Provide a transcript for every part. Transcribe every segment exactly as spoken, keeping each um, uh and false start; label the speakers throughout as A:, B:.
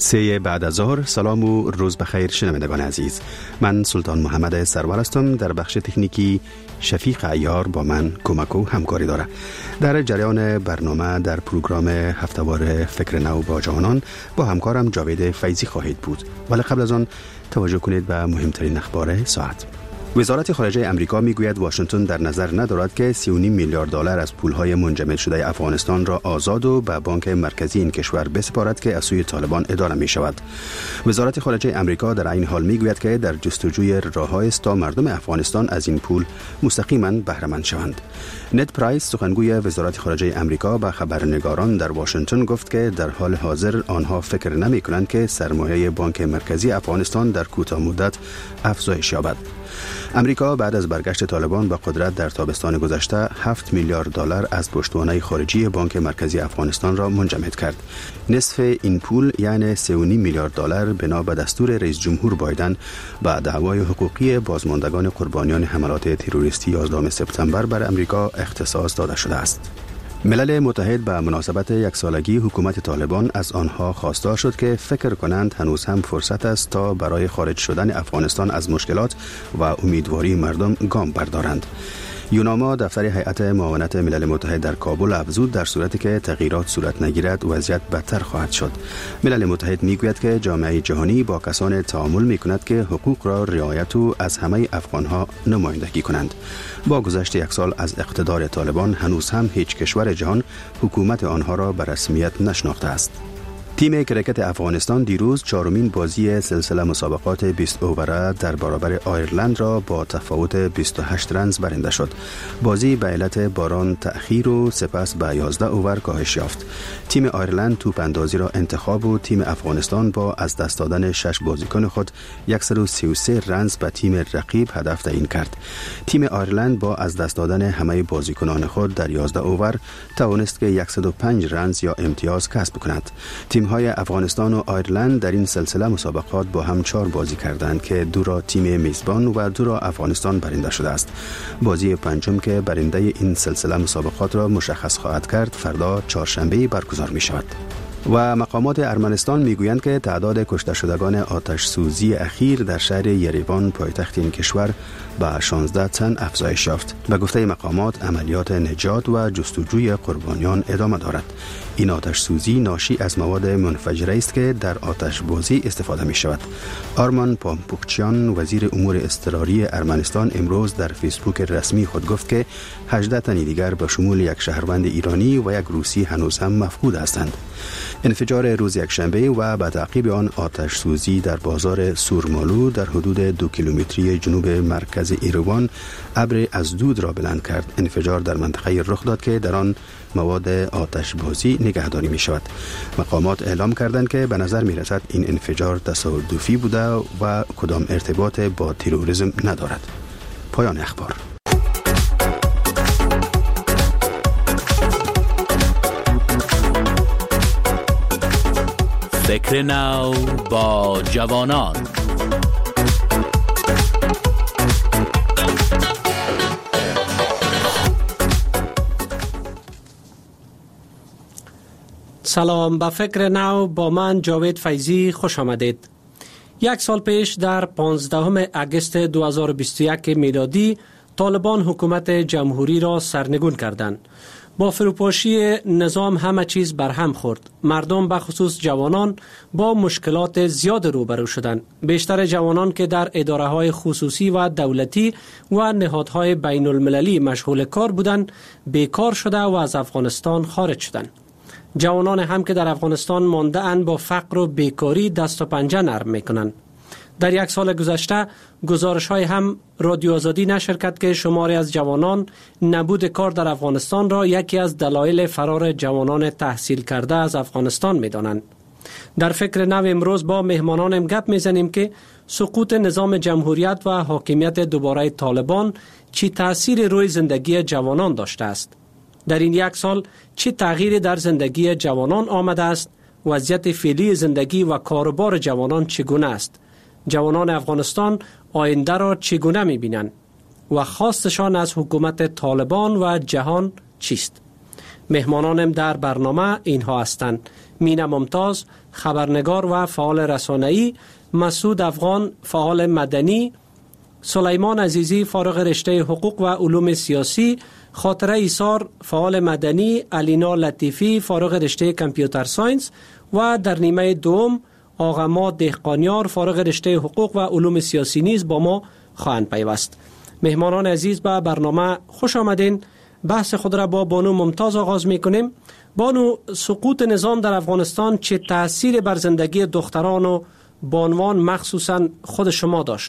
A: سه بعد از ظهر. سلام و روز بخیر شنوندگان عزیز. من سلطان محمد سرور هستم. در بخش تکنیکی شفیق عیار با من کمک و همکاری داره. در جریان برنامه در پروگرام هفته‌وار فکر نو با جوانان با همکارم جاوید فیضی خواهید بود. ولی قبل از آن توجه کنید به مهمترین اخبار ساعت. وزارت خارجه امریکا میگوید واشنگتن در نظر ندارد که سی و نیم میلیارد دلار از پولهای منجمد شده افغانستان را آزاد و به بانک مرکزی این کشور بسپارد که از سوی طالبان اداره می شود. وزارت خارجه امریکا در این حال میگوید که در جستجوی راه‌هایی است تا مردم افغانستان از این پول مستقیما بهره مند شوند. نت پرایس سخنگوی وزارت خارجه امریکا به خبرنگاران در واشنگتن گفت که در حال حاضر آنها فکر نمی کنند که سرمایه بانک مرکزی افغانستان در کوتاه مدت افزایش یابد. امریکا بعد از برگشت طالبان به قدرت در تابستان گذشته هفت میلیارد دلار از پشتوانه خارجی بانک مرکزی افغانستان را منجمد کرد. نصف این پول یعنی سه و نیم میلیارد دلار بنا به دستور رئیس جمهور بایدن به دعوای حقوقی بازماندگان قربانیان حملات تروریستی یازدهم سپتامبر بر امریکا اختصاص داده شده است. ملل متحد به مناسبت یک سالگی حکومت طالبان از آنها خواستار شد که فکر کنند هنوز هم فرصت است تا برای خارج شدن افغانستان از مشکلات و امیدواری مردم گام بردارند. یوناما دفتر هیئت معاونت ملل متحد در کابل افزود در صورتی که تغییرات صورت نگیرد وضعیت بدتر خواهد شد. ملل متحد میگوید که جامعه جهانی با کسان تعامل میکند که حقوق را رعایت و از همه افغانها نمایندگی کنند. با گذشت یک سال از اقتدار طالبان هنوز هم هیچ کشور جهان حکومت آنها را به رسمیت نشناخته است. تیم کرکت افغانستان دیروز چهارمین بازی سلسله مسابقات بیست اووره در برابر آیرلند را با تفاوت بیست و هشت رنز برنده شد. بازی به علت باران تأخیر و سپس به یازده اوور کاهش یافت. تیم آیرلند توپ اندازی را انتخاب و تیم افغانستان با از دست دادن شش بازیکن خود صد و سی و سه رنز به تیم رقیب هدف تعیین کرد. تیم آیرلند با از دست دادن همه بازیکنان خود در یازده اوور توانست که صد و پنج رنز یا امتیاز کسب کند. تیم های افغانستان و آیرلند در این سلسله مسابقات با هم چهار بازی کردند که دو را تیم میزبان و دو را افغانستان برنده شده است. بازی پنجم که برنده این سلسله مسابقات را مشخص خواهد کرد فردا چهارشنبه برگزار می شود. و مقامات ارمنستان میگویند که تعداد کشته شدگان آتش سوزی اخیر در شهر یریوان پایتخت این کشور به شانزده تن افزایش یافت. به گفته مقامات عملیات نجات و جستجوی قربانیان ادامه دارد. این آتش سوزی ناشی از مواد منفجره است که در آتش بازی استفاده می شود. آرمان پامپوکچیان وزیر امور اضطراری ارمنستان امروز در فیسبوک رسمی خود گفت که هجده تن دیگر به شمول یک شهروند ایرانی و یک روسی هنوز هم مفقود هستند. انفجار روز یکشنبه و به تعقیب آن آتش سوزی در بازار سورمالو در حدود دو کیلومتری جنوب مرکز ایروان ابر از دود را بلند کرد. انفجار در منطقه رخ داد که در آن مواد آتش بازی نگهداری می شود. مقامات اعلام کردند که به نظر می رسد این انفجار تصادفی بوده و کدام ارتباط با تروریسم ندارد. پایان اخبار.
B: فکر نو با جوانان.
C: سلام، به فکر نو با من جاوید فیضی خوش آمدید. یک سال پیش در پانزدهم اگست دو هزار و بیست و یک میلادی طالبان حکومت جمهوری را سرنگون کردند. با فروپاشی نظام همه چیز برهم خورد. مردم به خصوص جوانان با مشکلات زیاد روبرو شدند. بیشتر جوانان که در اداره‌های خصوصی و دولتی و نهادهای بین المللی مشغول کار بودند بیکار شده و از افغانستان خارج شدند. جوانان هم که در افغانستان مانده اند با فقر و بیکاری دست و پنجه نرم میکنند. در یک سال گذشته گزارش های هم رادیو آزادی نشر کرد که شماری از جوانان نبود کار در افغانستان را یکی از دلایل فرار جوانان تحصیل کرده از افغانستان می دانند. در فکر نو امروز با مهمانانم گپ می زنیم که سقوط نظام جمهوریت و حاکمیت دوباره طالبان چی تأثیر روی زندگی جوانان داشته است. در این یک سال چه تغییری در زندگی جوانان آمده است؟ وضعیت فعلی زندگی و کاروبار جوانان چگونه است؟ جوانان افغانستان آینده را چگونه می‌بینند و خواستشان از حکومت طالبان و جهان چیست؟ مهمانانم در برنامه اینها هستند: مینا ممتاز، خبرنگار و فعال رسانه‌ای، مسعود افغان، فعال مدنی، سلیمان عزیزی، فارغ رشته حقوق و علوم سیاسی، خاطره ایثار، فعال مدنی، الینا لطیفی، فارغ رشته کامپیوتر ساینس و در نیمه دوم آقا دهقانیار، فارغ رشته حقوق و علوم سیاسی نیز با ما خواهند پیوست. مهمانان عزیز، به برنامه خوش آمدین. بحث خود را با بانو ممتاز آغاز می کنیم. بانو، سقوط نظام در افغانستان چه تأثیر بر زندگی دختران و بانوان مخصوصا خود شما داشت؟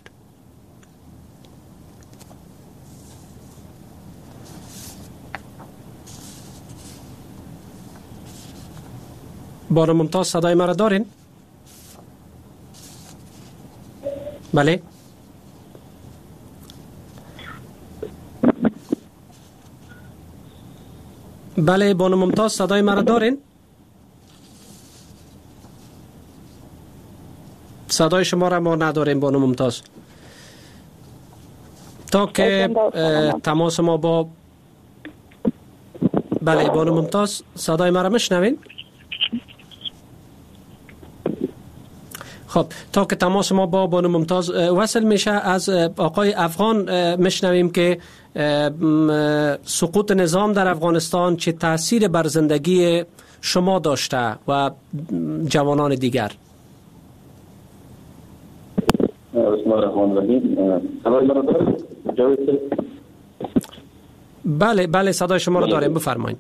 C: بانو ممتاز، صدای مرا دارین؟ بله. بله بانو ممتاز، صدای مرا دارین؟ صدای شما را ما نداریم بانو ممتاز. تا که تماس ما با بله بانو ممتاز، صدای مرا میشنوین؟ خب تا که تماس ما با بانو ممتاز وصل میشه، از آقای افغان میشنویم که سقوط نظام در افغانستان چه تأثیر بر زندگی شما داشته و جوانان دیگر.
D: بسم الله الرحمن الرحیم. صدای مرا دارید؟
C: بله بله صدای شما رو داریم، بفرمایید.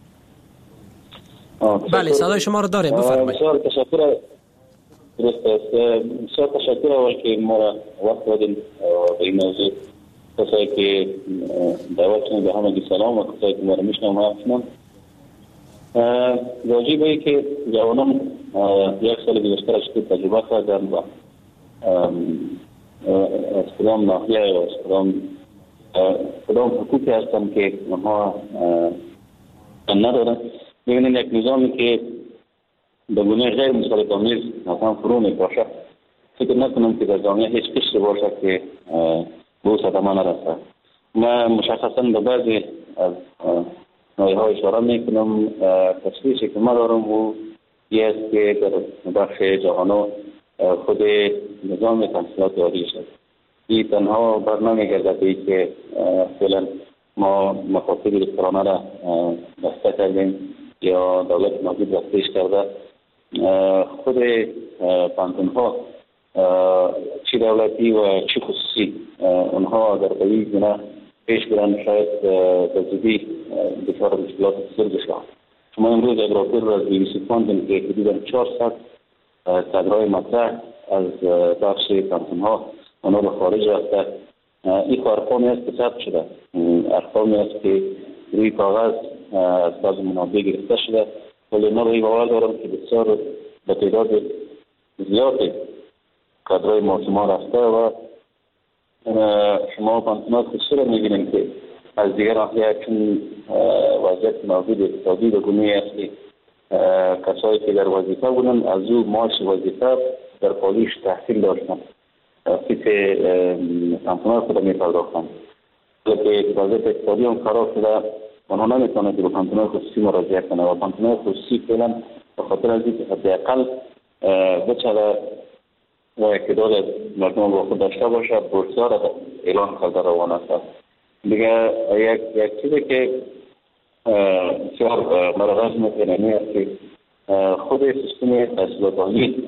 C: بله صدای شما رو داریم، بفرمایید.
D: بسیار تشکر. درست است. بسیار تشکر اول که ما را وقت دادین به این موضوع. کسایی که دعوتتون به همگی سلام و کسایی که ما را میشنم و همشنم. واجب است که جوانان یک سال گذشته را که تجربه کردن و از کدام ناحیه و از کدام کدام حقوقی هستند که آنها ندارند. ببینید یک نظامی که به گونه غیر مسالمت آمیز مثلا فرو میپاشه، فکر نکنم که در جامعه هیچ قشری باشه که به او صدمه نرسه. من مشخصا به بعضی از نایه ها اشاره میکنم. تشخیصی که من دارم او یه است که در بخش جهانو خود نظام تحصیلات عالی شد. این تنها بر نمیگردد ای که فعلا ما مخاطب دکترانه را بسته کردیم یا دولت موجود بستهش کرده. خود پانتون ها چی دولتی و چی خصوصی اونها اگر به این گونه پیش برن شاید به زودی دچار مشکلات بزرگ شود. شما امروز یک راپور از بی بی سی خواندیم که حدود چهارصد کادرهای مطرح از بخش پانتون ها اونها به خارج رفته. این ارقامی است که ثبت شده، ارقامی است که روی کاغذ از بعض منابع گرفته شده، ولی ما روی باور دارم که بسیار به تعداد زیادی کادرهای معصوما رفته و شما پانتونات خصوصی را می‌بینید که از دیگر ناحیه چون وضعیت موجود اقتصادی به گونه‌ای است که کسایی که در وظیفه بودند از او معاش وظیفه در پالیش تحصیل داشتند، فیس پانتونات خود می‌پرداختند. ولی وضعیت اقتصادی هم خراب شده، آنها نمیتونند که به پانتونات خصوصی مراجعه کنند و پانتونات خصوصی فعلا به خاطر از اینکه حداقل بچه و اقتدار مردم با خود داشته باشه بورس‌ها را اعلان کرده روان است. دیگه یک یک چیزی که بسیار مرغز میکنه است که خود سیستم تحصیلات عالی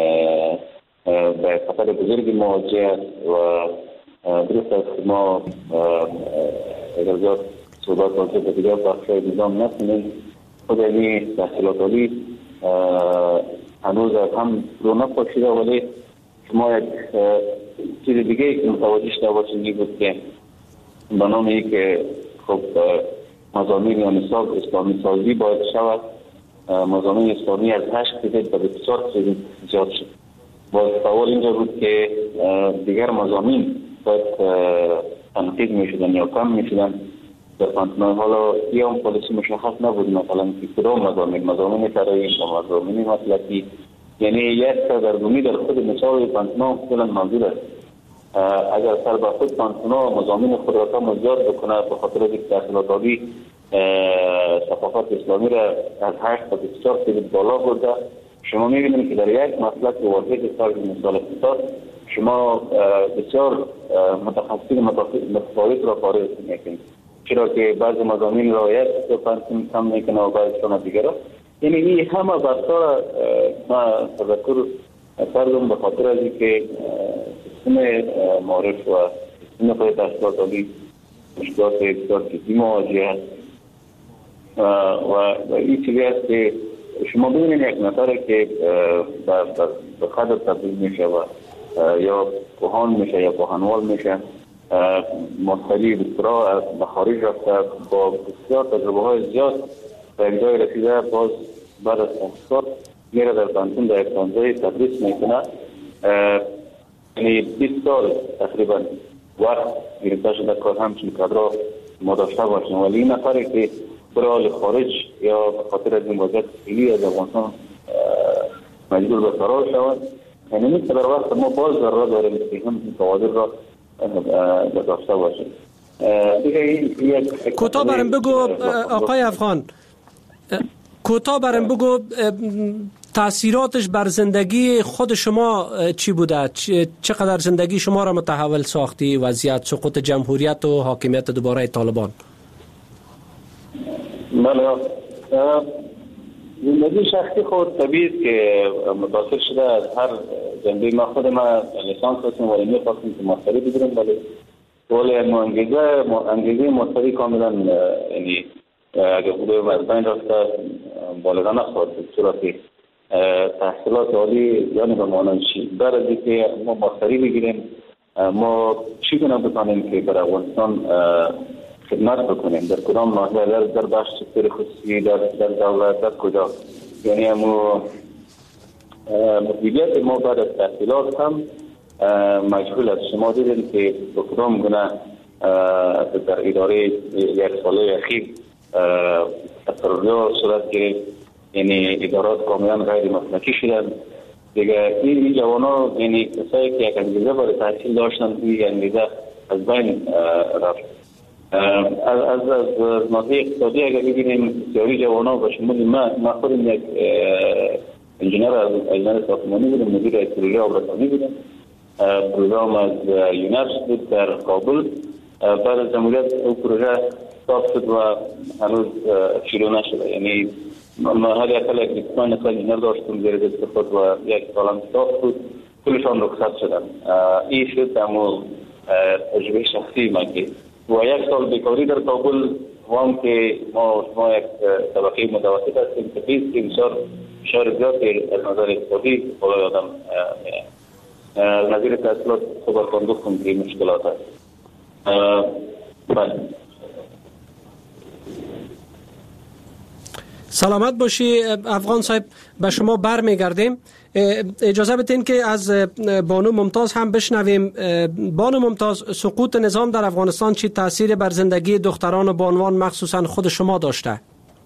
D: به خطر بزرگی مواجه است و درست است که ما اگر زیاد صحبت واجب به دیگر بخشای نظام نکنیم، خود این تحصیلات عالی هنوز هم رو نپاشیده، ولی شما یک چیز دیگه که متوجه شده باشید این بود که به نام این که خب مضامین یا نصاب اسلامی سازی باید شود. مضامین اسلامی از هشت فیصد به بسیار زیاد شد. باز سوال اینجا بود که دیگر مضامین باید تنقیق می شدن یا کم می شدن در پانتونات. حالا یه هم پالیسی مشخص نبود، مثلا که کدام مضامین مضامین طرحی و مضامین مسلکی، یعنی یک سردرگمی در خود نصاب پانتونات فعلا موجود است. اگر سر به خود پانتونات مضامین خود را کم و زیاد بکنه به خاطر اینکه تحصیلات عالی صفحات اسلامی را از هشت تا بیست و چهار فیصد بالا برده. شما می‌بینید که در یک مسلک واحد فرض مثال اقتصاد شما بسیار متخصصین متفاوت را فارغ می‌کنید، چرا که بعضی مضامین رعایت کم میکنه و بعضیشان دیگر را. یعنی این همه بحثا ما تذکر کردم به خاطر از اینکه سیستم معارف و سیستم پای تحصیلات عالی مشکلات بسیار جدی مواجه است و این چیزی است که شما ببینید یک نفر که به قدر تبدیل میشه و یا کهان میشه یا کهانوال میشه، مستری دکترا به خارج رفته با بسیار تجربه های زیاد به یک جای رسیده، باز بعد از تحصیلات میره در پانتون در یک پانزه تدریس میکنه. یعنی بیست سال تقریبا وقت گرفته شده کار همچین کادرها ما داشته باشیم، ولی این نفری که برای خارج یا به خاطر از این وضعیت فعلی از افغانستان مجبور به فرار شود، یعنی مثل در وقت ما باز در راه داریم که هم کوادر را داشته باشیم.
C: کوتاه برام بگو آقای افغان، کوتاه برام بگو تأثیراتش بر زندگی خود شما چی بوده؟ چقدر زندگی شما را متحول ساختی وضعیت سقوط جمهوریت و حاکمیت دوباره طالبان؟
D: بله، زندگی شخصی خود طبیعی که متاثر شده از هر جنبه. ما خود ما لیسانس هستیم ولی می‌خواستیم که ماستری بگیریم، ولی ولی انگیزه انگیزه ماستری کاملا یعنی اگر بودیم از بین رفته بالغ نخواهد بود، چرا که تحصیلات عالی یعنی به مانند چی در از که ما ماستری بگیریم، ما چی کنم بتانیم که برای افغانستان خدمت بکنیم، در کدام ناحیه، در در بخش سکتور خصوصی، در در دولت، در کجا. یعنی امو مسئولیت ما بعد از تحصیلات هم مجهول است. شما دیدید که به کدام گونه در اداره یک ساله اخیر تقررات صورت گرفت، یعنی ادارات کاملا غیر مسلکی شدند دیگه. این جوانا یعنی کسایی که یک انگیزه برای تحصیل داشتن این انگیزه از بین رفت. از از از ناحیه اقتصادی اگر ببینیم بسیاری جوانا به شمول من من خودم یک انجینر از انجینر ساختمانی بودم، مدیر یک پروژه آبرسانی بودم. پروژه‌ام از یونرس بود در کابل. بعد از جمهوریت او پروژه استاپ شد و هنوز شروع نشده. یعنی ما هر یک کل یک دیپلم نسل انجینر داشتم زیر دست خود و یک سالم استاپ بود، کلشان رخصت شدن. این شد اما تجربه شخصی من که و یک سال بیکاری در کابل وام که ما ما یک طبقه متوسط هستیم که بیست بسیار شهر زیادی از نظر اقتصادی بالای آدم از نظر تحصیلات خبرتان گفتم که مشکلات هست. بله.
C: سلامت باشی افغان صاحب، به شما بر میگردیم. اجازه بدین که از بانو ممتاز هم بشنویم. بانو ممتاز، سقوط نظام در افغانستان چی تاثیر بر زندگی دختران و بانوان مخصوصا خود شما داشته؟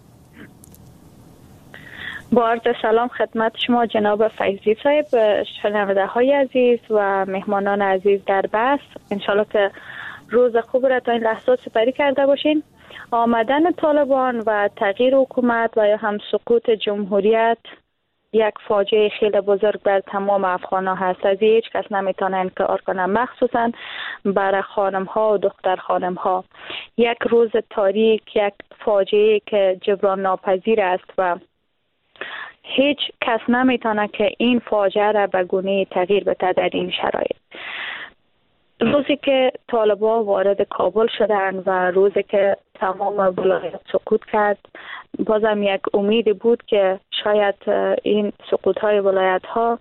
E: با عرض سلام خدمت شما جناب فیضی صاحب، شنونده های عزیز و مهمانان عزیز در بس، انشالله که روز خوب را تا این لحظات سپری کرده باشین. آمدن طالبان و تغییر حکومت و یا هم سقوط جمهوریت یک فاجعه خیلی بزرگ بر تمام افغان ها هست. از هیچ کس نمیتونه انکار کنه، مخصوصا برای خانم ها و دختر خانم ها. یک روز تاریک، یک فاجعه که جبران ناپذیر است و هیچ کس نمیتونه که این فاجعه را به گونه تغییر بده در این شرایط. روزی که طالبان وارد کابل شدند و روزی که تمام ولایت سقوط کرد، بازم یک امیدی بود که شاید این سقوط های ولایت ها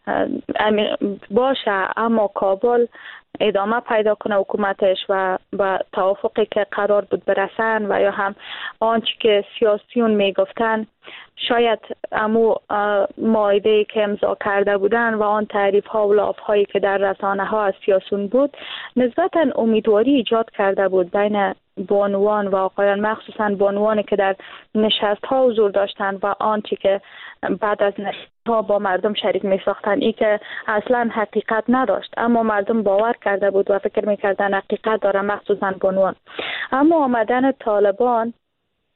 E: باشه، اما کابل ادامه پیدا کنه حکومتش و با توافقی که قرار بود برسن و یا هم آنچه که سیاسیون میگفتن، شاید امو معاهده‌ای که امضا کرده بودن و آن تعریف ها و لاف هایی که در رسانه ها از سیاسیون بود نسبتا امیدواری ایجاد کرده بود بین بانوان و آقایان، مخصوصا بانوانی که در نشست ها حضور داشتند و آنچه که بعد از نشست ها با مردم شریک می ساختن، ای که اصلا حقیقت نداشت اما مردم باور کرده بود و فکر می کردن حقیقت داره، مخصوصا بانوان. اما آمدن طالبان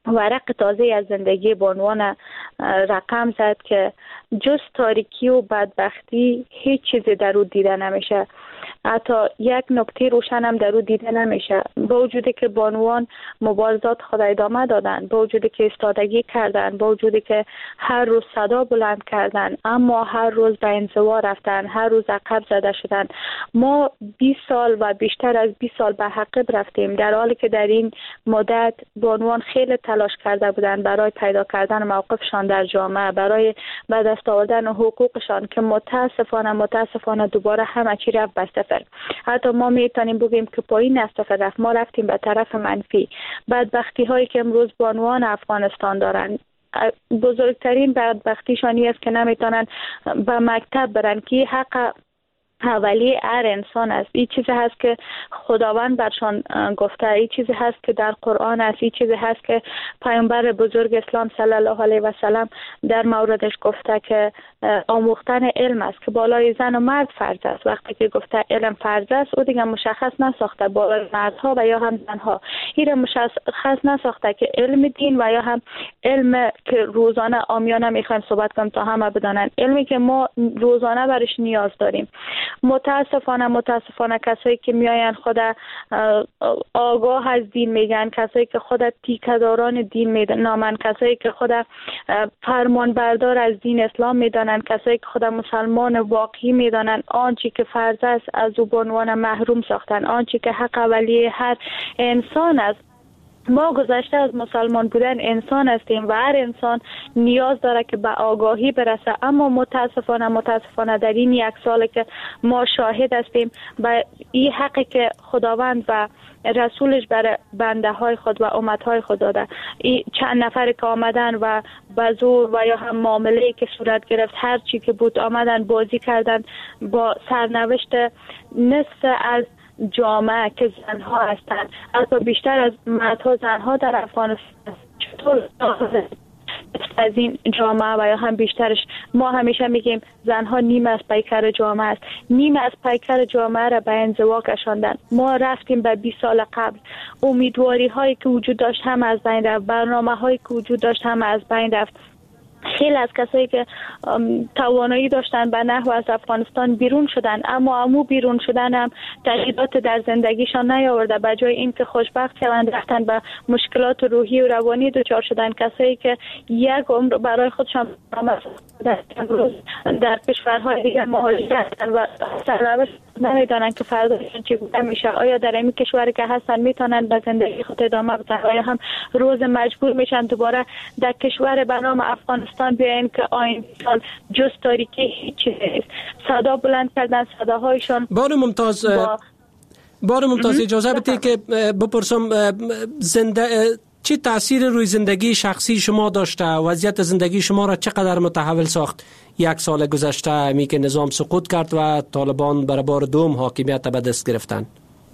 E: ورق تازه از زندگی بانوان رقم زد که جز تاریکی و بدبختی هیچ چیزی در او دیده نمیشه. حتی یک نکته روشن هم در او دیده نمیشه. با وجودی که بانوان مبارزات خود ادامه دادن، با وجودی که ایستادگی کردن، با وجودی که هر روز صدا بلند کردن، اما هر روز به انزوا رفتن، هر روز عقب زده شدن. ما بیست سال و بیشتر از بیست سال به عقب رفتیم، در حالی که در این مدت بانوان خیلی تلاش کرده بودند برای پیدا کردن موقفشان در جامعه، برای به دست آوردن حقوقشان که متاسفانه متاسفانه دوباره همه چی رفت به صفر. حتی ما میتونیم بگیم که پایین از صفر رفت، ما رفتیم به طرف منفی. بدبختی هایی که امروز بانوان افغانستان دارن، بزرگترین بدبختیشانی است که نمیتونن به مکتب برن که حق اولی هر انسان است. این چیزی هست که خداوند برشان گفته، این چیزی هست که در قرآن است، این چیزی هست که پیامبر بزرگ اسلام صلی الله علیه و سلم در موردش گفته که آموختن علم است که بالای زن و مرد فرض است. وقتی که گفته علم فرض است، او دیگه مشخص نساخته بالای مردها و یا هم زنها. این مشخص نساخته که علم دین و یا هم علم که روزانه عامیانه میخوایم صحبت کنیم تا همه بدانن، علمی که ما روزانه برش نیاز داریم. متاسفانه متاسفانه کسایی که میاین خود آگاه از دین میگن، کسایی که خود تیکه‌داران دین میدونن، کسایی که خود فرمان بردار از دین اسلام میدانن، کسایی که خود مسلمان واقعی میدانن، آنچه که فرض است از او به عنوان محروم ساختن، آنچه که حق اولیه هر انسان است. ما گذشته از مسلمان بودن انسان هستیم و هر انسان نیاز داره که به آگاهی برسه، اما متاسفانه متاسفانه در این یک سال که ما شاهد هستیم به این حقی که خداوند و رسولش برای بنده های خود و امت های خود داده، این چند نفر که آمدن و به زور و یا هم معامله‌ای که صورت گرفت، هر چی که بود آمدن بازی کردن با سرنوشت نصف از جامعه که زنها هستند. حتی بیشتر از مردها زنها در افغانستان چطور از این جامعه و یا هم بیشترش. ما همیشه میگیم زنها نیم از پیکر جامعه است، نیم از پیکر جامعه را به انزوا کشاندن. ما رفتیم به بیست سال قبل، امیدواری هایی که وجود داشت هم از بین رفت، برنامه هایی که وجود داشت هم از بین رفت. خیلی از کسایی که توانایی داشتن به نحو از افغانستان بیرون شدن، اما امو بیرون شدن هم تغییرات در زندگیشان نیاورده. به جای اینکه خوشبخت شوند رفتن به مشکلات روحی و روانی دچار شدن. کسایی که یک عمر برای خودشان در کشورهای دیگر مهاجرت کردن و سرنوشت نمیدانن که فرداشون چگونه میشه. آیا در این کشوری که هستن میتونن به زندگی خود ادامه بدن، آیا هم روز مجبور میشن دوباره در کشور به نام افغانستان بیاین که آینده جز تاریکی هیچ چیزی نیست. صدا بلند کردن، صداهایشان.
C: بار ممتاز با... بار ممتاز اجازه بدید که بپرسم زنده چه تأثیر روی زندگی شخصی شما داشته؟ وضعیت زندگی شما را چقدر متحول ساخت یک سال گذشته می که نظام سقوط کرد و طالبان برای بار دوم حاکمیت به دست گرفتن؟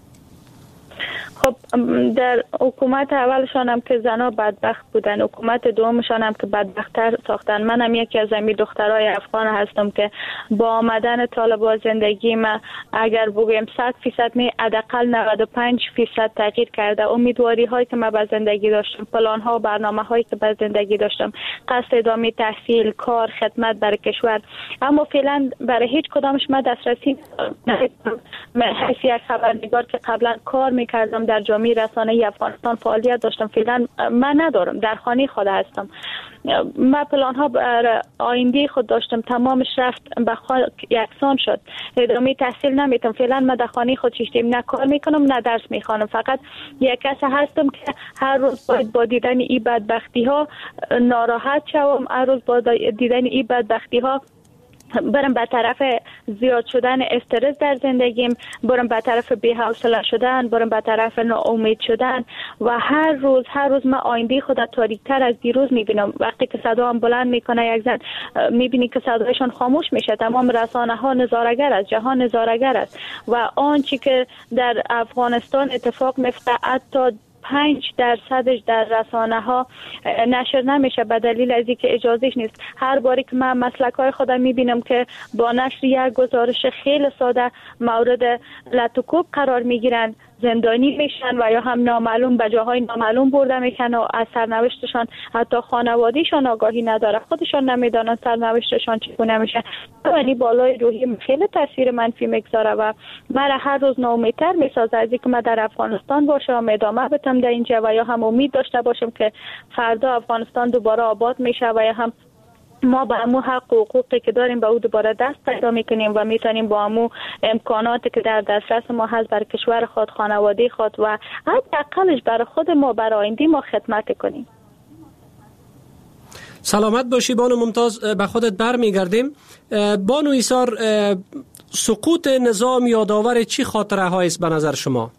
E: خب در حکومت اولشان هم که زنها بدبخت بودن، حکومت دومشان هم که بدبخت‌تر ساختن. من هم یکی از امی دخترای افغان هستم که با آمدن طالبان زندگی ما اگر بگویم صد فیصد می حداقل نود و پنج فیصد تغییر کرده. امیدواری هایی که من به زندگی داشتم، پلان ها و برنامه هایی که به زندگی داشتم، قصد ادامه تحصیل، کار، خدمت برای کشور، اما فعلا برای هیچ کدامش من دسترسی نداشتم. من حیث یک خبرنگار که قبلا کار میکردم در جامعه رسانه‌ای افغانستان فعالیت داشتم، فعلا من ندارم، در خانه خود هستم. من پلان ها برای آینده خود داشتم، تمامش رفت به خاک یکسان شد. ادامه تحصیل نمیتونم، فعلا من در خانه خود شیشتیم، نه کار میکنم نه درس میخوانم، فقط یک کس هستم که هر روز باید با دیدن این بدبختی ها ناراحت شوم، هر روز با دیدن این بدبختی ها برم به طرف زیاد شدن استرس در زندگیم، برم به طرف بی‌حوصله شدن، برم به طرف ناامید شدن و هر روز هر روز من آینده خود تاریک‌تر از دیروز میبینم. وقتی که صدا هم بلند میکنه یک زن، میبینی که صدایشان خاموش میشه. تمام رسانه ها نظاره‌گر است، جهان نظاره‌گر است و آنچه که در افغانستان اتفاق میفته حتی پنج درصدش در رسانه ها نشر نمیشه به دلیل از اینکه اجازهش نیست. هر باری که من مسلک های خودم میبینم که با نشر یک گزارش خیلی ساده مورد لطوکوب قرار میگیرن، زندانی میشن و یا هم نامعلوم به جاهای نامعلوم برده میشن و از سرنوشتشان حتی خانوادهشان آگاهی نداره، خودشان نمیدانن سرنوشتشان چگونه میشه. یعنی بالای روحی خیلی تاثیر منفی میگذاره و مرا هر روز ناامیدتر میسازه از اینکه من در افغانستان باشم، ادامه بدم در اینجا و یا هم امید داشته باشم که فردا افغانستان دوباره آباد میشه و یا هم ما با امو حق و حقوقی که داریم به او دوباره دست پیدا میکنیم و میتونیم با امو امکاناتی که در دسترس ما هست برای کشور خود، خانواده خود و حداقلش برای خود ما، برای آینده ما خدمت کنیم.
C: سلامت باشی بانو ممتاز، به خودت برمیگردیم. بانو ایثار، سقوط نظام یادآور چی خاطره هایی است به نظر شما؟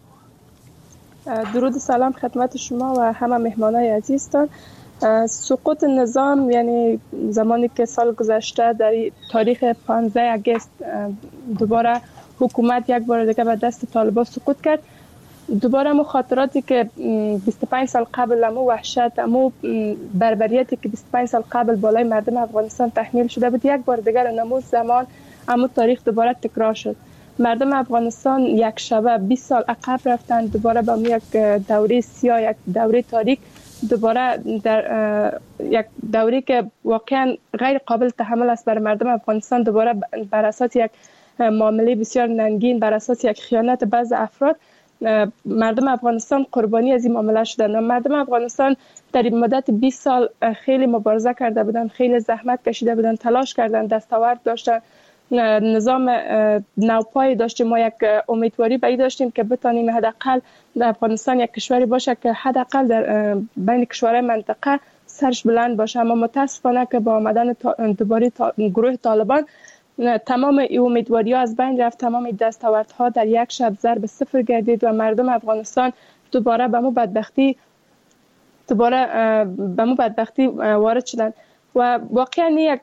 F: درود سلام خدمت شما و همه مهمانای عزیزتان. سقوط نظام یعنی زمانی که سال گذشته در تاریخ پانزده آگوست دوباره حکومت یک بار دیگه به دست طالبان سقوط کرد. دوباره مو خاطراتی که بیست و پنج سال قبل امو وحشت، امو بربریتی که بیست و پنج سال قبل بالای مردم افغانستان تحمیل شده بود، یک بار دیگر امو زمان امو تاریخ دوباره تکرار شد. مردم افغانستان یک شبه بیست سال عقب رفتن، دوباره به یک دوره سیاه، یک دوره تاریک، دوباره در یک دوری که واقعا غیر قابل تحمل است برای مردم افغانستان، دوباره بر اساس یک معامله بسیار ننگین، بر اساس یک خیانت بعض افراد مردم افغانستان قربانی از این معامله شدند. مردم افغانستان در این مدت بیست سال خیلی مبارزه کرده بودند، خیلی زحمت کشیده بودند، تلاش کردند، دستاورد داشتند، نظام نوپای داشتیم. ما یک امیدواری به این داشتیم که بتانیم حداقل در افغانستان یک کشوری باشه که حداقل در بین کشورهای منطقه سرش بلند باشه. اما متاسفانه که با آمدن دوباره تا گروه طالبان تمام این امیدواری ها از بین رفت، تمام دستاوردها در یک شب ضرب صفر گردید و مردم افغانستان دوباره به مو بدبختی دوباره به مو بدبختی وارد شدند و واقعا یک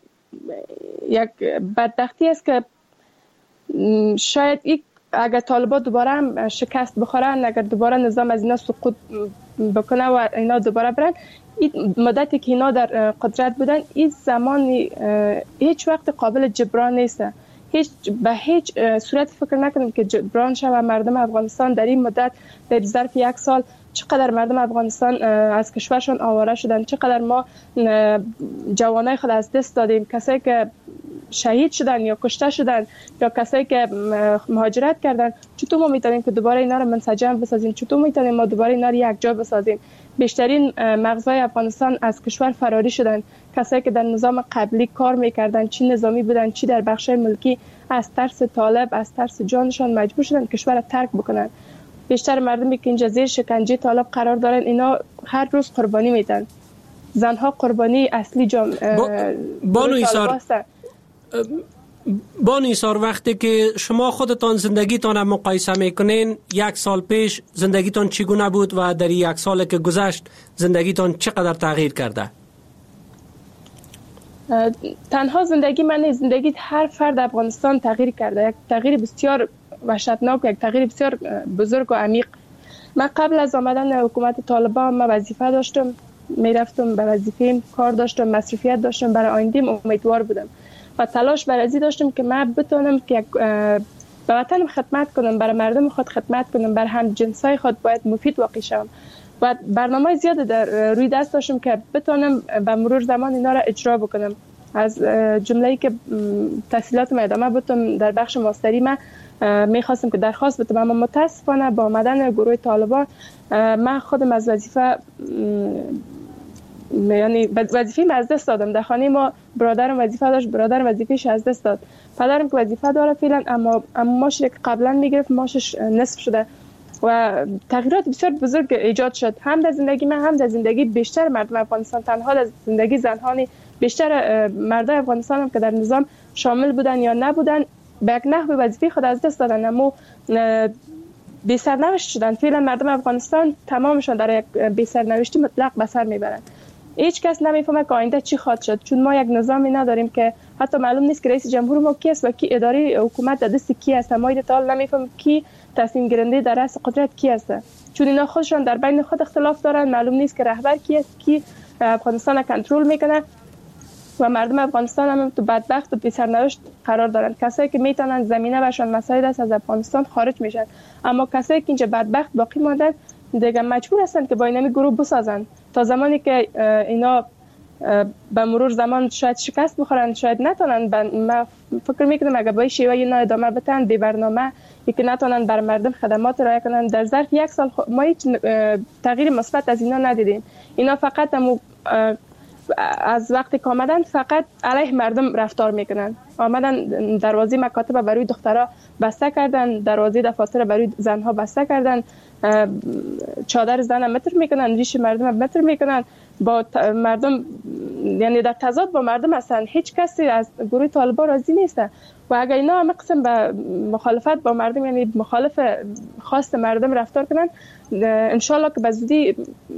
F: یک بدبختی است که شاید یک اگر طالبان دوباره هم شکست بخورن، اگر دوباره نظام از اینا سقوط بکنه و اینا دوباره برن، این مدتی که اینا در قدرت بودن، این زمانی هیچ وقت قابل جبران نیست. هیچ به هیچ صورت فکر نکنیم که جبران شه و مردم افغانستان در این مدت در ظرف یک سال چقدر مردم افغانستان از کشورشان آواره شدن، چقدر ما جوانای خود از دست دادیم، کسایی که شهید شدن یا کشته شدن یا کسایی که مهاجرت کردن. چطور ما میتونیم که دوباره اینا رو منسجم بسازیم؟ چطور میتونیم ما دوباره اینا رو یک جا بسازیم؟ بیشترین مغزای افغانستان از کشور فراری شدن. کسایی که در نظام قبلی کار میکردن، چی نظامی بودن چی در بخش ملکی، از ترس طالب، از ترس جانشان مجبور شدن کشور رو ترک بکنن. بیشتر مردمی که اینجا زیر شکنجه طالب قرار دارن، اینا هر روز قربانی میدن. زنها قربانی اصلی جام
C: بانو ایثار بانو ایثار وقتی که شما خودتان زندگیتان مقایسه میکنین، یک سال پیش زندگیتان چگونه بود و در یک سال که گذشت زندگیتان چقدر تغییر کرده؟
F: تنها زندگی من، زندگی هر فرد افغانستان تغییر کرده، یک تغییر بسیار وحشتناک، یک تغییر بسیار بزرگ و عمیق. من قبل از آمدن حکومت طالبان من وظیفه داشتم، میرفتم به وظیفه‌ام، کار داشتم، مصرفیت داشتم، برای آینده‌ام امیدوار بودم و تلاش برای داشتم که من بتونم که به وطنم خدمت کنم، برای مردم خود خدمت کنم، برای هم جنسای خود باید مفید واقع شم و برنامه زیاد در روی دست داشتم که بتونم به مرور زمان اینا را اجرا بکنم. از جمله‌ای که تحصیلات من ادامه بدم در بخش ماستری، من میخواستم که درخواست بدم، اما متاسفانه با آمدن گروه طالبان من خودم از وظیفه یعنی وظیفه از دست دادم. در خانه ما برادرم وظیفه داشت، برادرم وظیفه‌اش از دست داد. پدرم که وظیفه داره فعلا، اما اما ماشی که قبلا میگرفت ماشش نصف شده و تغییرات بسیار بزرگ ایجاد شد، هم در زندگی من هم در زندگی بیشتر مردم افغانستان. تنها در زندگی زنهانی بیشتر مردای افغانستان هم که در نظام شامل بودن یا نبودن به یک نحو وظیفه خود از دست دادن، اما بی سرنوشت شدن. فعلا مردم افغانستان تمامشون در یک بی سرنوشتی مطلق به سر میبرن. هیچ کس نمیفهمه که آینده چی خواهد شد، چون ما یک نظامی نداریم که حتی معلوم نیست که رئیس جمهور ما کی است و کی اداره حکومت در دست کی است. ما این تا نمیفهمیم کی تصمیم گیرنده در رأس قدرت کی است، چون اینا خودشون در بین خود اختلاف دارن. معلوم نیست که رهبر کی است، کی افغانستان را کنترل میکنه و مردم افغانستان هم تو بدبخت و بی سرنوشت قرار دارند. کسایی که میتونن زمینه بشن مساعد است از افغانستان خارج میشن، اما کسایی که اینجا بدبخت باقی ماندن دیگه مجبور هستند که با اینمی گروه بسازن تا زمانی که اینا به مرور زمان شاید شکست بخورن، شاید نتونن. من فکر میکنم اگه با این شیوه اینا ادامه بدن بی برنامه که نتونن بر مردم خدمات ارائه کنن، در ظرف یک سال ما هیچ تغییر مثبت از اینا ندیدیم. اینا فقط همو از وقتی که آمدن فقط علیه مردم رفتار میکنن. آمدن دروازه مکاتب برای دخترها بسته کردن، دروازه دفاتر برای زنها بسته کردن، چادر زن متر میکنن، ریش مردم متر میکنن، با مردم یعنی در تضاد با مردم هستن. هیچ کسی از گروه طالبان راضی نیست و اگر اینا همه قسم به مخالفت با مردم یعنی مخالف خواست مردم رفتار کنن، انشالله که به زودی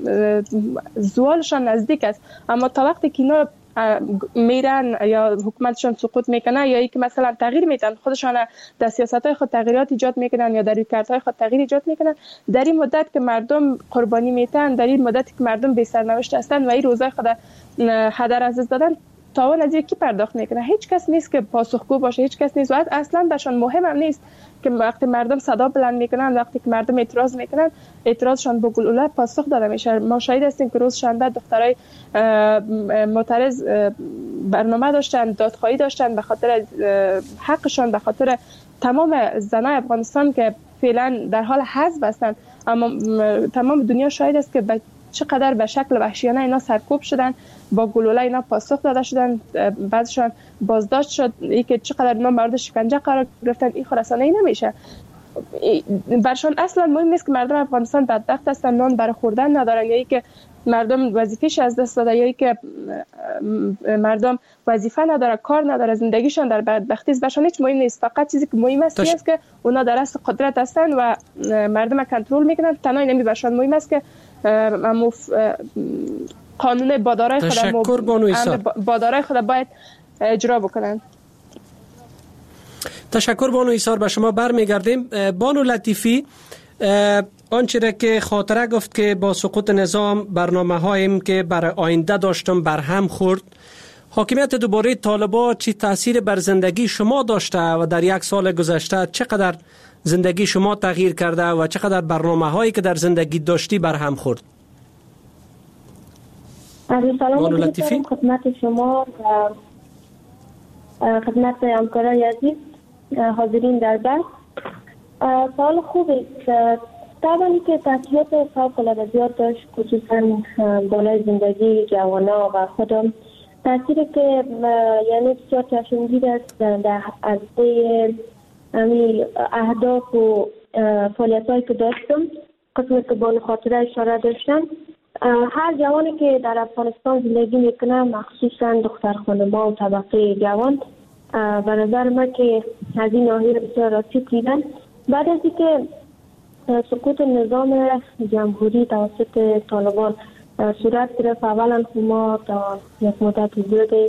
F: زوالشان نزدیک است. اما تا وقتی که اینا میرن یا حکومتشان سقوط میکنه یا ای که مثلا تغییر میدن، خودشان در سیاست‌های خود تغییرات ایجاد میکنن یا در رویکردهای خود تغییر ایجاد میکنن، در این مدت که مردم قربانی میتن، در این مدت که مردم بی سرنوشت هستند و این روزای خود هدر از دست دادن، تاوان از کی پرداخت میکنه؟ هیچ کس نیست که پاسخگو باشه، هیچ کس نیست و اصلا برشان مهم هم نیست که وقتی مردم صدا بلند میکنن، وقتی که مردم اعتراض میکنن، اعتراضشان با گلوله پاسخ داده میشه. ما شاهد هستیم که روز شنبه دخترای معترض برنامه داشتن، دادخواهی داشتن به خاطر حقشان، به خاطر تمام زنای افغانستان که فعلا در حال حذف هستند. اما تمام دنیا شاهد است که چقدر به شکل وحشیانه اینا سرکوب شدن، با گلوله اینا پاسخ داده شدن، بعضشان بازداشت شد، ای که چقدر اینا مورد شکنجه قرار گرفتن. این خراسانه ای نمیشه. برشان اصلا مهم نیست که مردم افغانستان بدبخت هستن، نان برای خوردن ندارن، یا ای که مردم وظیفه‌اش از دست داده، یا ای که مردم وظیفه نداره، کار نداره، زندگیشان در بدبختی است. برشان هیچ مهم نیست. فقط چیزی که مهم است است که اونا در دست قدرت هستن و مردم کنترل میکنن. تنها اینمی برشان مهم است که قانون بادارای خود بادارای خود باید اجرا بکنن.
C: تشکر بانو ایثار. به شما برمیگردیم. بانو لطیفی، آنچه که خاطره گفت که با سقوط نظام برنامه هاییم که برای آینده داشتم برهم خورد. حاکمیت دوباره طالبان چی تاثیر بر زندگی شما داشته و در یک سال گذشته چقدر زندگی شما تغییر کرده و چقدر برنامه هایی که در زندگی داشتی برهم خورد؟
G: سلام علیکم خدمت شما و خدمت همکارای عزیز حاضرین در بحث. سوال خوبی است. طبعا که تاثیرات فوق‌العاده زیاد داشت، خصوصا بالای زندگی جوانا و خودم. تاثیری که یعنی بسیار چشمگیر است در عرصه اهداف و فعالیت هایی که داشتم. قسمی که با خاطره اشاره داشتم، هر جوانی که در افغانستان زندگی میکنه، مخصوصا دختر خانم‌ها و طبقه جوان، به نظر من که از این ناحیه بسیار آسیب دیدن. بعد از اینکه سقوط نظام جمهوری توسط طالبان صورت گرفت، اولا ما تا یک مدت زیادی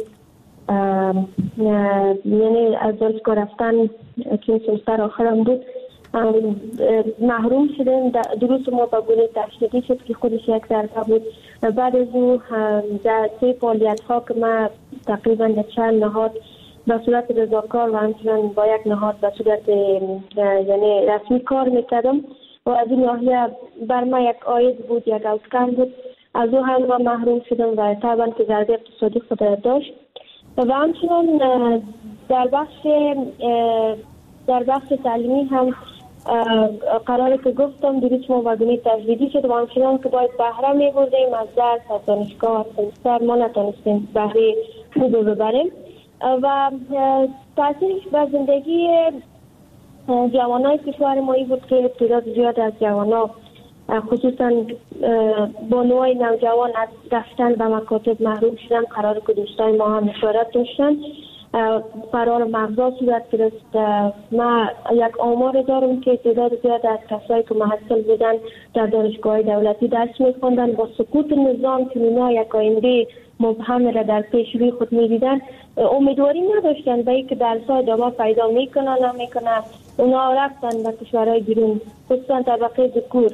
G: یعنی از دانشگاه رفتن که سمستر آخرم بود محروم شدیم. دروس ما با گونه تشدیدی شد که خودش یک ضربه بود. بعد از اون در سه فعالیت ها که من تقریبا در چند نهاد به صورت رضاکار و همچنان با یک نهاد به صورت یعنی رسمی کار میکردم و از این ناحیه بر من یک عاید بود، یک اوسکن بود. از او هم محروم شدم و طبعا که ضربه اقتصادی خود داشت. و همچنان در بخش در بخش تعلیمی هم قراره که گفتم دروس ما واگونی تجدیدی شد و همچنان که باید بهره می بردیم از درس، از دانشگاه، از سمستر، ما نتونستیم بهره خوب ببریم و تاثیرش بر زندگی جوانای کشور ما ای بود که تعداد زیاد از جوانا خصوصا بانوهای نوجوان از رفتن به مکاتب محروم شدن. قرار که دوستای ما هم اشارت داشتن، فرار مغزا صورت گرفت. من یک آمار دارم که تعداد زیاد از کسایی که محصل بودن در دانشگاه دولتی درس می‌خواندن، با سقوط نظام که اونا یک آینده مبهم را در پیش روی خود می‌دیدن، امیدواری نداشتن به اینکه درس‌ها ادامه پیدا می‌کنن نمی‌کنن. اونا رفتن به کشورهای بیرون، خصوصا طبقه ذکور.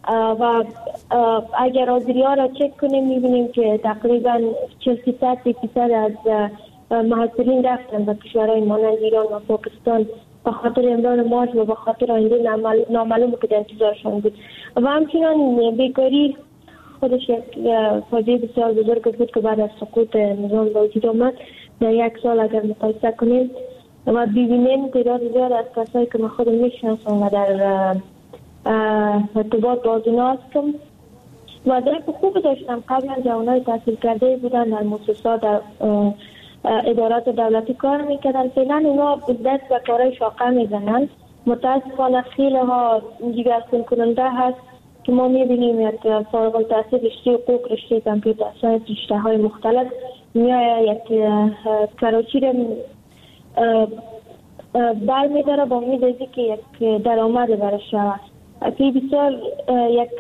G: و اگر حاضری ها را چک کنیم میبینیم که تقریبا چهل فیصد فیصد از مهاجرین رفتن به کشورهای مانند ایران و پاکستان به خاطر امرار معاش و به خاطر آینده نامعلوم که در انتظارشان بود. و همچنان بیکاری خودش یک فاجعه بسیار بزرگ بود که بعد از سقوط نظام به وجود آمد. در یک سال اگر مقایسه کنیم و ببینیم تعداد زیاد از کسایی که من خودم میشناسم و در ارتباط با اونا هستم و درک خوب داشتم. قبلا جوانای تحصیل کرده بودن در مؤسسات در ادارات دولتی کار میکردن. فعلا اونا دست به کارهای شاقه میزنن. متاسفانه خیلی ها دیگرگون کننده هست که ما میبینیم یک فارغ التحصیل رشته حقوق، رشته کامپیوتر ساینس، رشته های مختلف میای یک کراچی رو بر میداره با امید ازی که یک درآمد برش شود. که بسیار یک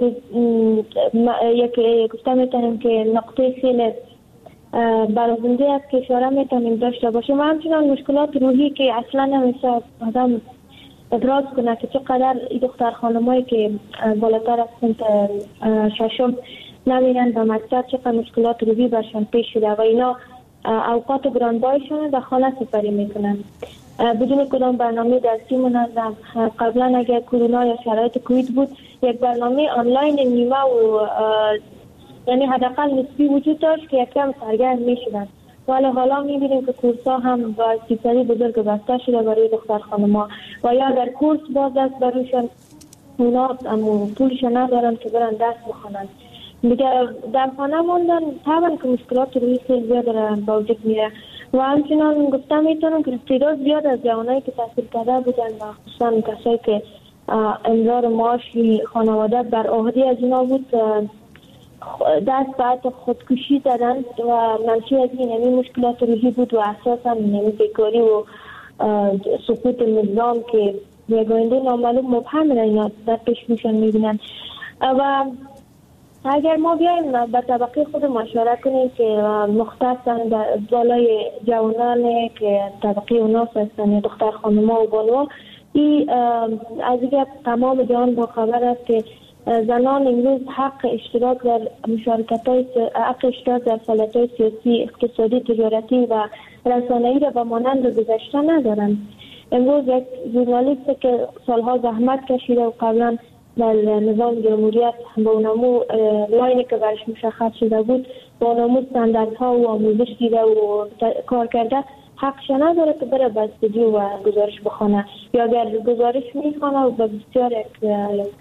G: یک گفته میتونیم که نقطه خیلی برازنده است که اشاره میتونیم داشته باشیم. و همچنان مشکلات روحی که اصلا نمیشه آدم ابراز کنه که چقدر دختر خانمایی که بالاتر از سنت ششم نمیرن به مکتب چقدر مشکلات روحی برشان پیش شده و اینا اوقات گرانبایشان در خانه سپری میکنن بدون کدام برنامه درسی منظم. قبلا اگر کرونا یا شرایط کووید بود یک برنامه آنلاین نیمه و یعنی حداقل نسبی وجود داشت که یکم سرگرم میشدن، ولی حالا میبینیم که کورس ها هم با استفاده بزرگ بسته شده برای دختر خانم‌ها و یا در کورس باز دست بروشن اونا اما پولش ندارن که برن درس بخونن. دیگه در خانه موندن طبعا که مشکلات روی خیلی زیاد با وجود میره. و همچنان گفتم میتونم که تعداد زیاد از جوانایی که تحصیل کرده بودن و خصوصا کسایی که امرار معاشی خانواده بر عهده از اینا بود دست بعد خودکشی زدن و منشی از این یعنی مشکلات روحی بود و اساسا یعنی بیکاری و سقوط نظام که یک آینده نامعلوم مبهم را اینا در پیش روشن میبینن. و اگر ما بیایم به طبقه خود مشوره کنیم که مختصاً در بالای جوانان که طبقه اوناس هستن دختر خانم‌ها و بانوها این از اینکه تمام جهان با خبر است که زنان امروز حق اشتراک در مشارکت‌های حق اشتراک در فعالیت‌های سیاسی، اقتصادی، تجارتی و رسانه‌ای را به مانند گذشته ندارند. امروز یک ژورنالیست که سالها زحمت کشیده و قبلا در نظام جمهوریت با اونمو لاینی که برش مشخص شده بود با اونمو استانداردها و آموزش دیده و کار کرده حقش نداره که بره بستگی و گزارش بخونه یا اگر گزارش میخونه و به بسیار یک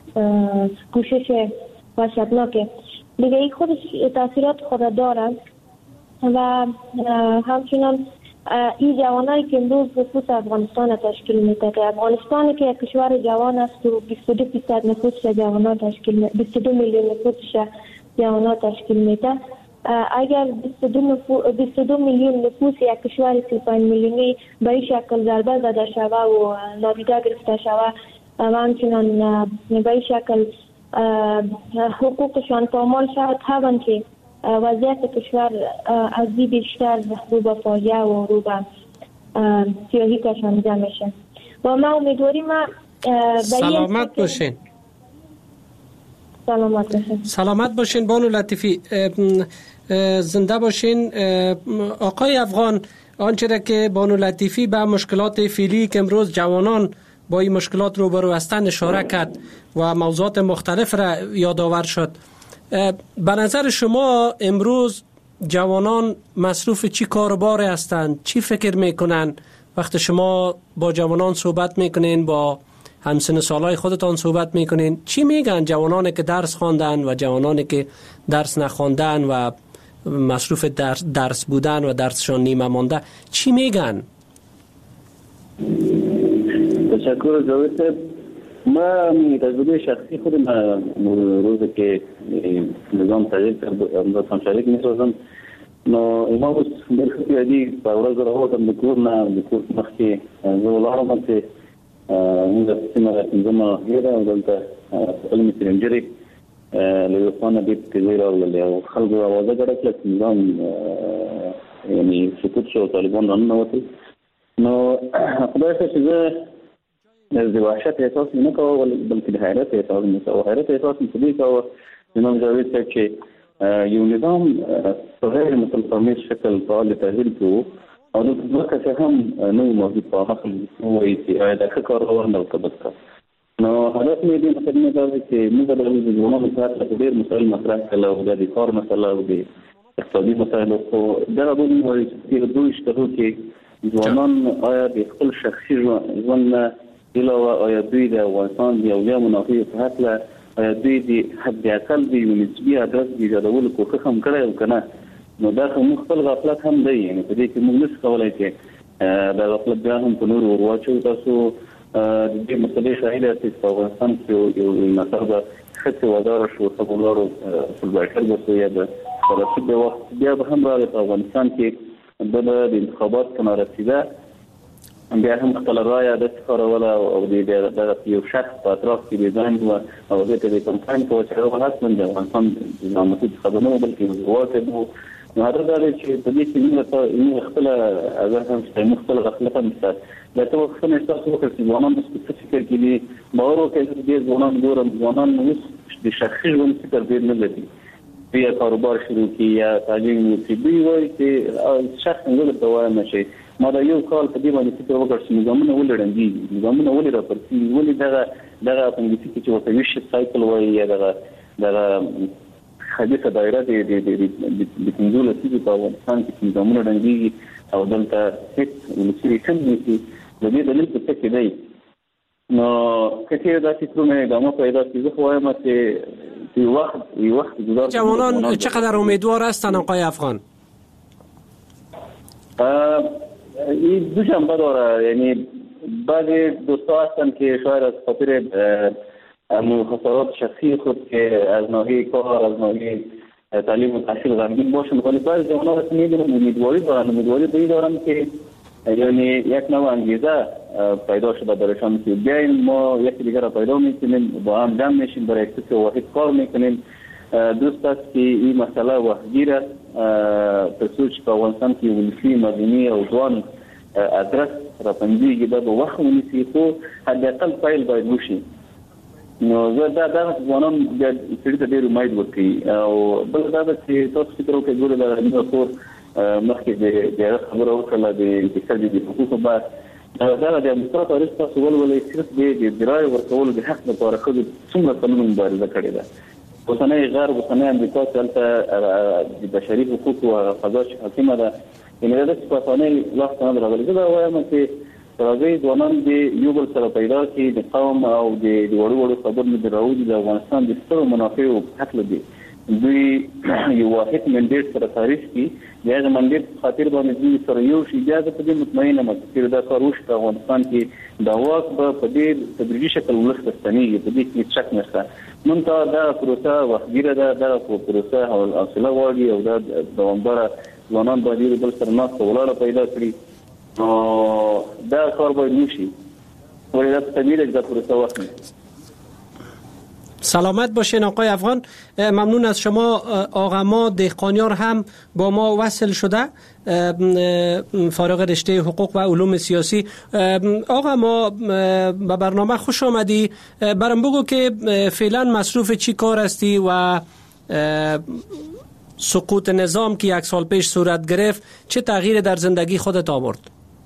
G: کوشش وحشتناکه دیگه این خودش تاثیرات خود داره. و همچنان این جوانایی که امروز نفوس افغانستان تشکیل میده که افغانستان که یک کشور جوان است و بیست و دو درصد نفوسش جوانان تشکیل میده، بیست و دو میلیون نفوسش جوانان تشکیل میده. اگر بیست و دو میلیون نفوس یک کشور سی و پنج میلیونی به این شکل ضربه زده شود و نادیده گرفته شود و همچنان به این شکل حقوقشان پامال شود طبعا که وضعیت کشور از این بیشتر رو به فاجعه و رو به سیاهی کشانده میشه. و ما امیدواریم
C: سلامت باشین.
G: سلامت باشین.
C: سلامت باشین بانو لطیفی، زنده باشین. آقای افغان، آنچه که بانو لطیفی به مشکلات فعلی که امروز جوانان با این مشکلات روبرو هستند اشاره کرد و موضوعات مختلف را یادآور شد. به نظر شما امروز جوانان مصروف چی کاربار هستند؟ چی فکر میکنن وقتی شما با جوانان صحبت میکنین، با همسن سالای خودتان صحبت میکنین؟ چی میگن جوانانی که درس خواندن و جوانانی که درس نخواندن و مصروف درس, درس بودن و درسشان نیمه مانده چی میگن؟
D: تشکر جاوید صاحب. ما تجربه شخصی خود ما روزی که نظام تغییر کرد امروز شریک می‌سازم نو ما اوس د خپلې په ورځ راوته د کور نه د کور مخکې زه ولاړم چې موږ د سیمه راځم هیره او دلته علمي سرنجري له خانه د تغییر راغلی او خلکو اوازه کړه چې نظام یعنی سقوط شو طالبان رانه وته نو خدای ته چې از وحشت احساس نکاوه بلکه د حیرت احساس میکاوه. حیرت احساس میکاوه کاوه امام جاوید صاحب چې یو نظام په غیر متلطمه شکل فعال تغییر کوو او د ځکه چې هم نو موجود په حاصل وایي چې آیا د کار روان او کبد نو هدف مې دې مقدمه دا چې موږ د ځوانانو په اړه ډېر مسایل مطرح کړل او د کار مسله او د اقتصادي مسایل خو دا به موږ وایي چې دوی شته چې ځوانان آیا د خپل شخصي ژوند نه علاوه آیا دوی د افغانستان د اولیا منافع په هکله آیا دوی د حد اقل د یو نسبي ادرس د ایجادولو کوښښ هم کړی او که نه. نو دا خو موږ خپل غفلت هم دی، یعنې په دې کې موږ نشو کولی چې دا غفلت بیا هم په نورو ور واچوو. تاسو د دې مسلې شاهد یاست چې په افغانستان کې یو نفر به ښځې وزاره شو، ښه به ولاړو فوټبالټر به شو یا د سکالرشپ د وخت بیا به هم راغی په افغانستان کې ده به د انتخابات په نارسیده بیا هم خپله رایه داسې کاروله او د دغه یو شخص په اطراف کې ډیزاین وه او هغې ته د کمپاین کوه چې هغه به حتما د افغانستان د نامتو څخه به نه و بلکې یو ځواک و. نو هدف دا دی چې په دې کې موږ خپله اگر هم شته موږ خپل غفلت هم شته دا ته وختونه احساس وکړ چې ځوانان اوس په څه فکر کې دي. باور وکړئ چې ډېر ځوانان ګورم ځوانان اوس د شخصي ژوند فکر ډېر نه لري، دوی یا کاروبار شروع کړي یا تعلیم وکړي. دوی وایي چې شخص زه درته وایم شي ما دا یو کال په دې باندې فکر وکړ چې نظامونه ولې ړنګېږي، نظامونه ولې راپرسېږي، ولې دغه دغه په انګلیسي کې چې ورته ویش سایکل وایي یا دغه دغه خبیثه دایره د د پنځو لسیزو په افغانستان کې نظامونه ړنګېږي او دلته هېڅ ولسي ریښه نه نیسي. د دې دلیل په څه کې دی؟ نو که چېرې دا فکرونه ادامه پیدا کړي زه خو وایم چې یو وخت یو وخت گذار
C: جوانان چقدر امیدوار هستن آقای افغان؟
D: این دو جنبه داره، یعنی بعضی دوستا هستن که شاید از خاطر خسارات شخصی خود که از ناحیه کار از ناحیه تعلیم و تحصیل غمگین باشن، ولی بعضی جوانان هستن میدونن امیدواری دارن امیدواری به این دارن که یعنی یک نوع انگیزه پیدا شده برایشان که بیاین ما یکی دیگر را پیدا میکنیم با هم جمع میشیم برای یک واحد کار میکنیم. دوست است که این مسئله وحگیر است په سوچ په افغانستان کې ولسي مدني او ځوان ادرس را پنځېږي دا به وخت ونیسي خو حداقل پیل باید وشي. نو زه دا دغه ځوانان بیا سړي ته ډېر امید ورکوي. او بل دا ده چې تاسو فکر وکړئ ګوره د غنیمه کور مخکې د هغه خبره وکړله د ښځې د حقوقو بحث دغه د امریکا تاریخ تاسو ولولئ صرف د رایې ورکولو د حق لپاره ښځو څومره کلونه مبارزه کړې ده. اوسنۍ غرب اوسنۍ امریکا چې هلته د بشري حقوقو هغه فضا چې حاکمه ده یعنې دا داسې په اسانۍ لاس ته نه راغلي. زه دا وایم چې راځئ ځوانان د یو بل سره پیدا کړي د قوم او د وړو وړو خبرو نه د راوځي د افغانستان د سترو منافعو په هکله دي دوی یو واحد منډیټ سره تعریف کړي د هغه منډیټ په خاطر باندې دوی سره یو شي بیا زه په دې مطمئنه یم چې دا کار وشي په افغانستان کې دا واک به په ډېر تدریجي شکل ولس ته ستنېږي، په دې کې شک نشته. منتها دا پروسه وختګیره ده، دا پروسه حوصله غواړي او دا دوامداره ځوانان باید یو بل سره ناسته ولاړه پیدا کړي. نو دا کار باید وشي ولی دا طبیعی ده که دا پروسه وقت نیست.
C: سلامت باشین آقای افغان. ممنون از شما. آقا ما دهقانیار هم با ما وصل شده، فارغ رشته حقوق و علوم سیاسی. آقا ما به برنامه خوش آمدی. برام بگو که فعلا مصروف چی کار هستی و سقوط نظام که یک سال پیش صورت گرفت چه تغییر در زندگی خودت آورد؟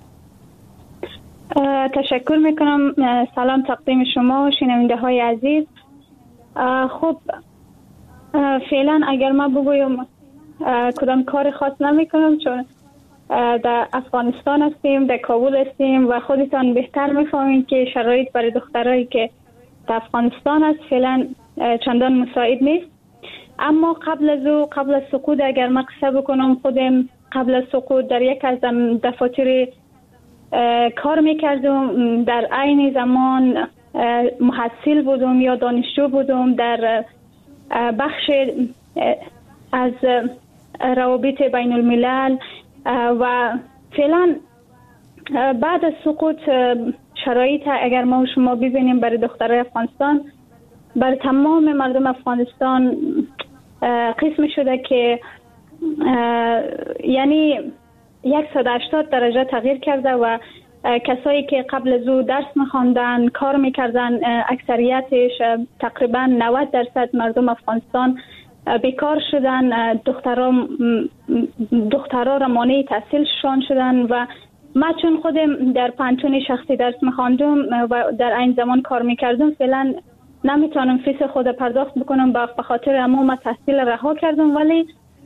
E: تشکر میکنم. سلام تقدیم شما و شنونده های عزیز. خب فعلا اگر ما بگویم کدام کار خاص نمی کنم چون در افغانستان هستیم، در کابل هستیم و خودتان بهتر میفهمید که شرایط برای دخترایی که در افغانستان است فعلا چندان مساعد نیست. اما قبل از او قبل از سقوط اگر ما قصه بکنم خودم قبل از سقوط در یک از دفاتر کار میکردم، در عین زمان محصل بودم یا دانشجو بودم در بخش از روابط بین الملل و فعلا بعد از سقوط شرایط اگر ما و شما ببینیم برای دخترای افغانستان برای تمام مردم افغانستان قسم شده که یعنی صد و هشتاد درجه تغییر کرده و کسایی که قبل از او درس می‌خواندن، کار می‌کردن، اکثریتش تقریبا نود درصد مردم افغانستان بیکار شدن. دخترها دخترها را مانع تحصیلشان شدن و من چون خودم در پانتون شخصی درس می‌خواندم و در این زمان کار می‌کردم، فعلا نمیتونم فیس خود پرداخت بکنم، به خاطر اما من تحصیل رها کردم، ولی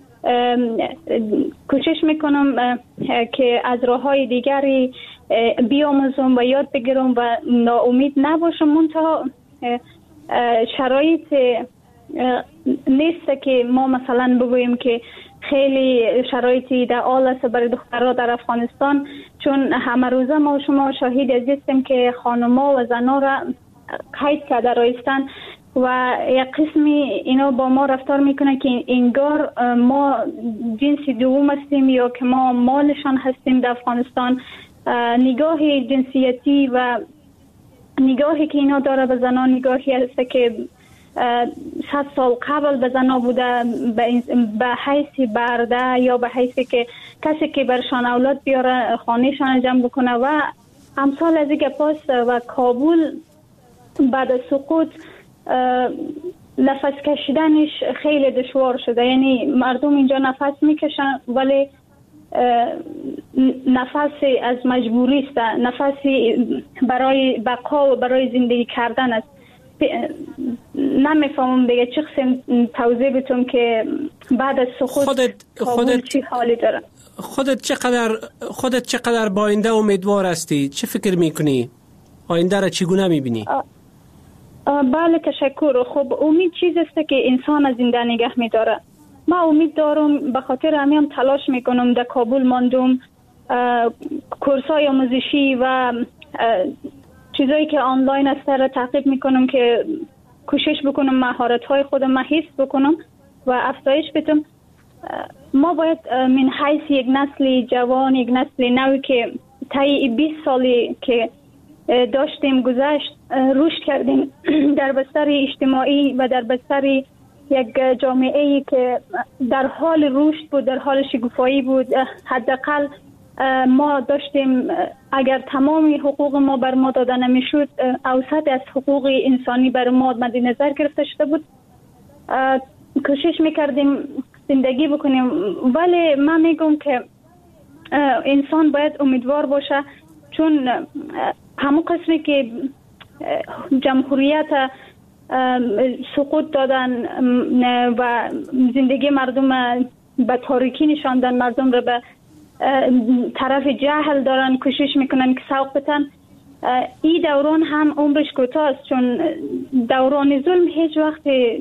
E: کوشش میکنم که از راه‌های دیگری بیاموزم و یاد بگیرم و ناامید نباشم. منتها شرایط نیست که ما مثلا بگوییم که خیلی شرایطی ایدئال است برای دخترها در افغانستان، چون همه روزه ما و شما شاهد هستیم که خانم‌ها و زن‌ها را قید کرده رایستن و یک قسمی اینا با ما رفتار میکنه که انگار ما جنس دوم هستیم یا که ما مالشان هستیم در افغانستان. نگاه جنسیتی و نگاهی که اینا داره به زنان نگاهی هست که صد سال قبل به زنان بوده، به حیث برده یا به حیث که کسی که برشان اولاد بیاره خانهشان جمع بکنه و امثال از این گپاست. و کابل بعد از سقوط نفس کشیدنش خیلی دشوار شده، یعنی مردم اینجا نفس میکشن ولی نفس از مجبوری است، نفسی برای بقا و برای زندگی کردن است. نمیفهمم دیگه چه قسم توضیح بدم که بعد از سقوط
C: خودت خودت
E: چی حالی داره.
C: خودت چقدر خودت چقدر با آینده امیدوار هستی؟ چه فکر میکنی؟ آینده را چگونه میبینی؟
E: بله تشکر. خب امید چیز است که انسان از زنده نگه میداره. ما امید دارم، به خاطر همین تلاش میکنم. در کابل ماندم، کورسای آموزشی و چیزایی که آنلاین است را تعقیب میکنم که کوشش بکنم مهارت‌های خودم حفظ بکنم و افزایش بدم. ما باید من حیث یک نسل جوان، یک نسل نوی که طی بیست سالی که داشتیم گذشت رشد کردیم در بستر اجتماعی و در بستر یک جامعه‌ای که در حال رشد بود، در حال شکوفایی بود. حداقل ما داشتیم، اگر تمام حقوق ما بر ما داده نمیشد، اوسط از حقوق انسانی بر ما مد نظر گرفته شده بود. کوشش میکردیم زندگی بکنیم، ولی من میگم که انسان باید امیدوار باشه، چون همون قسمی که جمهوریت سقوط دادن و زندگی مردم به تاریکی نشاندن، مردم رو به طرف جهل دارن کوشش میکنن که سوق بتن. این دوران هم عمرش کوتاه است، چون دوران ظلم هیچ وقت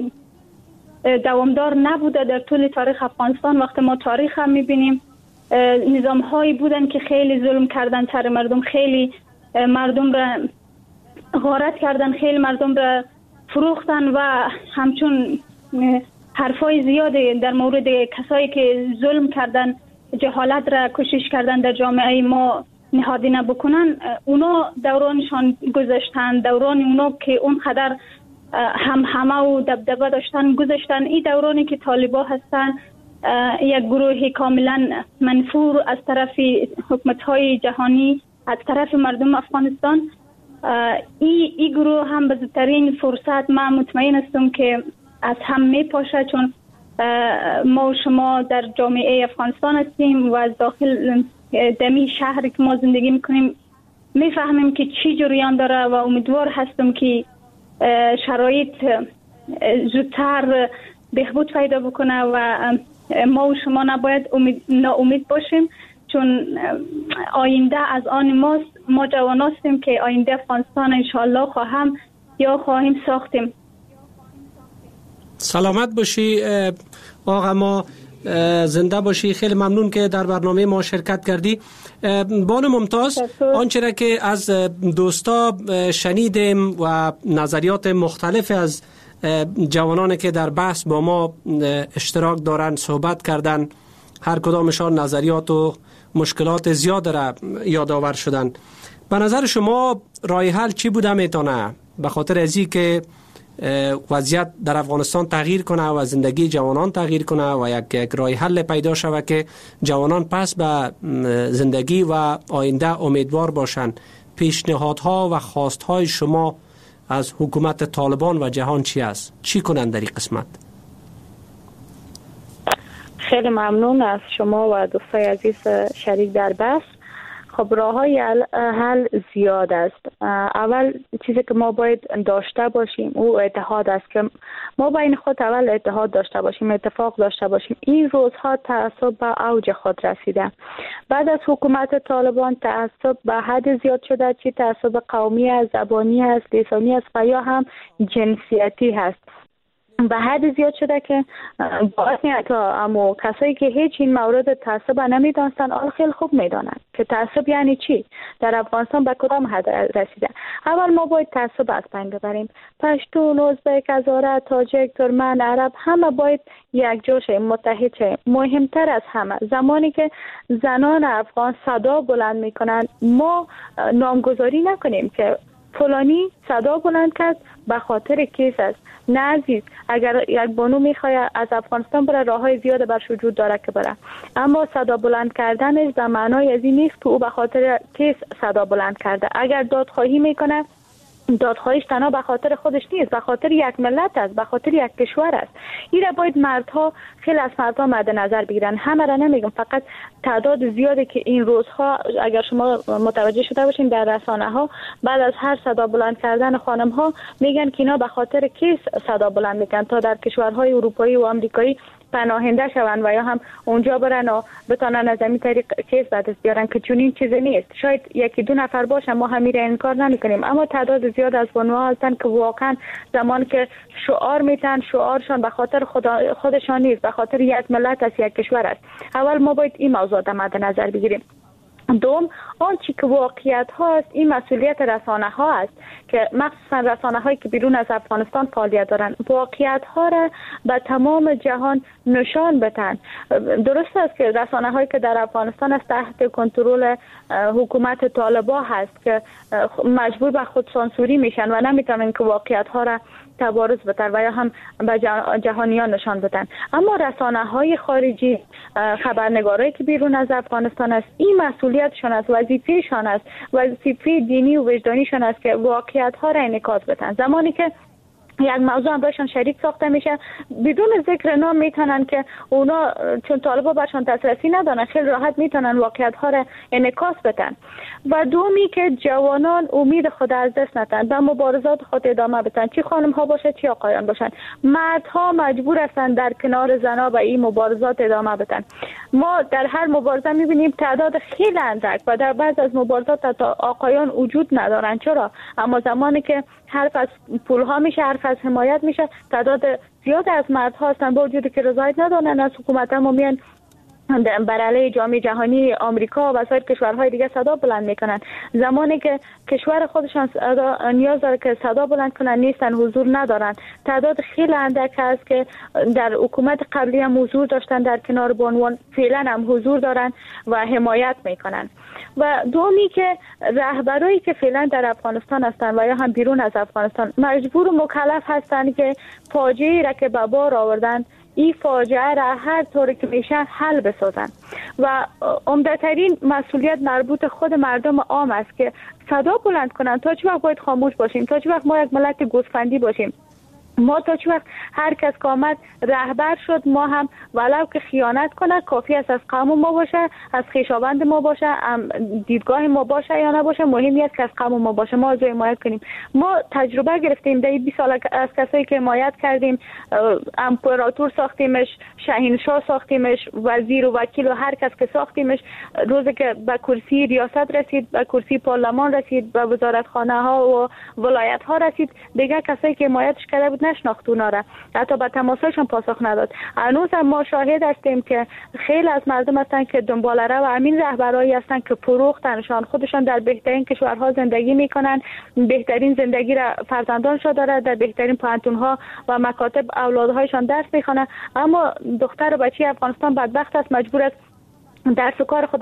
E: دوامدار نبوده در طول تاریخ افغانستان. وقتی ما تاریخ هم میبینیم، نظام هایی بودن که خیلی ظلم کردن سر مردم، خیلی مردم را غارت کردن، خیلی مردم را فروختن و همچون حرفای زیاده در مورد کسایی که ظلم کردن، جهالت را کوشش کردن در جامعه ما نهادینه بکنن. اونا دورانشان گذشتن، دوران اونا که اون قدر هم همه و دبدبه داشتن گذشتن. این دورانی که طالبا هستن، یک گروه کاملا منفور از طرف حکومت‌های جهانی، از طرف مردم افغانستان. این ای گروه هم به زودترین فرصت من مطمئن هستم که از هم میپاشه، چون ما و شما در جامعه افغانستان هستیم و از داخل دمی شهری که ما زندگی میکنیم میفهمیم که چی جریان داره و امیدوار هستم که شرایط زودتر بهبود پیدا بکنه و ما و شما نباید ناامید باشیم، چون آینده از آن ماست. ما جوان هستیم که آینده افغانستان انشاءالله خواهم یا خواهیم ساختیم.
C: سلامت باشی آقا، ما زنده باشی. خیلی ممنون که در برنامه ما شرکت کردی. بانو ممتاز، آنچه را که از دوستا شنیدیم و نظریات مختلف از جوانانی که در بحث با ما اشتراک دارن صحبت کردن، هر کدامشان نظریات و مشکلات زیاد را یادآور شدن. به نظر شما راه حل چی بوده میتونه؟ به خاطر ازی که وضعیت در افغانستان تغییر کنه و زندگی جوانان تغییر کنه و یک, یک راه حل پیدا شود که جوانان پس به زندگی و آینده امیدوار باشند. پیشنهادها و خواستهای شما از حکومت طالبان و جهان چی است؟ چی کنند در این قسمت؟
E: خیلی ممنون از شما و دوستای عزیز شریک در بحث. خب راه‌های حل زیاد است. اول چیزی که ما باید داشته باشیم او اتحاد است، که ما بین خود اول اتحاد داشته باشیم، اتفاق داشته باشیم. این روزها تعصب به اوج خود رسیده. بعد از حکومت طالبان تعصب به حد زیاد شده، چی تعصب قومی است، زبانی است، لسانی است و یا هم جنسیتی هست. به حد زیاد شده که باعث میاد تا اما کسایی که هیچ این مورد تعصب نمیدانستن آل خیلی خوب میدانند که تعصب یعنی چی، در افغانستان به کدام حد رسیده. اول ما باید تعصب از بین ببریم. پشتون، ازبک، هزاره، تاجک، ترکمن، عرب همه باید یک جا شیم، متحد شیم. مهمتر از همه زمانی که زنان افغان صدا بلند میکنن ما نامگذاری نکنیم که فلانی صدا بلند کرد به خاطر کیس است. نه عزیز، اگر یک بانو میخواد از افغانستان بره راههای زیاد برش وجود داره که بره، اما صدا بلند کردنش به معنای از این نیست که او به خاطر کیس صدا بلند کرده. اگر دادخواهی میکنه دادخواهیش تنها به خاطر خودش نیست، به خاطر یک ملت است، به خاطر یک کشور است. این را باید مردها، خیلی از مردها مد نظر بگیرن. همه را نمیگم، فقط تعداد زیاده که این روزها اگر شما متوجه شده باشین در رسانه ها بعد از هر صدا بلند کردن خانم ها میگن که اینا به خاطر کی صدا بلند میکنن، تا در کشورهای اروپایی و آمریکایی پناهنده شوند و یا هم اونجا برن و بتانن از این طریق کیس به دست بیارن، که چون این چیزی نیست. شاید یکی دو نفر باشن، ما همین انکار نمیکنیم، اما تعداد زیاد از بانوها هستن که واقعا زمان که شعار میتن شعارشان به خاطر خدا خودشان نیست، به خاطر یک ملت است، یک کشور است. اول ما باید این موضوع در مد نظر بگیریم. دوم، آنچه که واقعیت هاست این مسئولیت رسانه ها است که مخصوصا رسانه هایی که بیرون از افغانستان فعالیت دارند واقعیت ها را به تمام جهان نشان بدن. درست است که رسانه هایی که در افغانستان است تحت کنترل حکومت طالبان هست که مجبور به خود سانسوری میشن و نمیتونن که واقعیت ها را تبارز بدن و یا هم به جهانیان نشان بدن. اما رسانه های خارجی، خبرنگارایی که بیرون از افغانستان است، این مسئولیتشان است، وظیفه‌شان است، وظیفه دینی و وجدانیشان است که واقعیت ها را انعکاس بدن. زمانی که یک موضوع هم برشان شریک ساخته میشه بدون ذکر نام میتونن که اونا چون طالبا برشان دسترسی ندارن خیلی راحت میتونن واقعیت ها را انعکاس بدن. و دومی که جوانان امید خود از دست ندن، به مبارزات خود ادامه بدن، چی خانم ها باشه چی آقایان باشن. مردها مجبور هستن در کنار زنا به این مبارزات ادامه بدن. ما در هر مبارزه میبینیم تعداد خیلی اندک و در بعض از مبارزات حتی آقایان وجود ندارن. چرا؟ اما زمانی که حرف از پول ها میشه، حرف از حمایت میشه، تعداد زیاد از مردها هستن با وجودی که رضایت ندارن از حکومت اما میان بر علیه جامعه جهانی آمریکا و سایر کشورهای دیگه صدا بلند میکنن. زمانی که کشور خودشان نیاز داره که صدا بلند کنن نیستن، حضور ندارن. تعداد خیلی اندک هست که در حکومت قبلی هم حضور داشتن، در کنار بانوان فعلا هم حضور دارن و حمایت میکنن. و دومی که رهبرایی که فعلا در افغانستان هستن و یا هم بیرون از افغانستان مجبور و مکلف هستن که فاجعه‌ای را که به بار آوردن این فاجعه را هر طوری که میشه حل بسازن. و عمده‌ترین مسئولیت مربوط خود مردم عام است که صدا بلند کنن. تا چه وقت باید خاموش باشیم؟ تا چه وقت ما یک ملت گوسفندی باشیم؟ ما تا چه وقت هر کس که آمد رهبر شد ما هم ولو که خیانت کنه کافی است از قوم ما باشه، از خویشاوند ما باشه، دیدگاه ما باشه یا نباشه، مهم است که از قوم ما باشه، ما از حمایت کنیم. ما تجربه گرفتیم در بیست سال از کسایی که حمایت کردیم، امپراتور ساختیمش، شاهنشاه ساختیمش، وزیر و وکیل و هر کس که ساختیمش، روزی که به کرسی ریاست رسید، به کرسی پارلمان رسید، به وزارتخانه ها و ولایت ها رسید، دیگه کسایی که حمایتش کرده بود نشناخت اونا را، حتی به تماسایشان پاسخ نداد. هنوز هم ما شاهد هستیم که خیلی از مردم هستن که دنبال رو و همین رهبرایی هستن که فروختنشان، خودشان در بهترین کشورها زندگی میکنن، بهترین زندگی را فرزندانشان داره، در بهترین پانتونها و مکاتب اولادهایشان درس میخوانن، اما دختر و بچه افغانستان بدبخت است، مجبور است درس و کار خود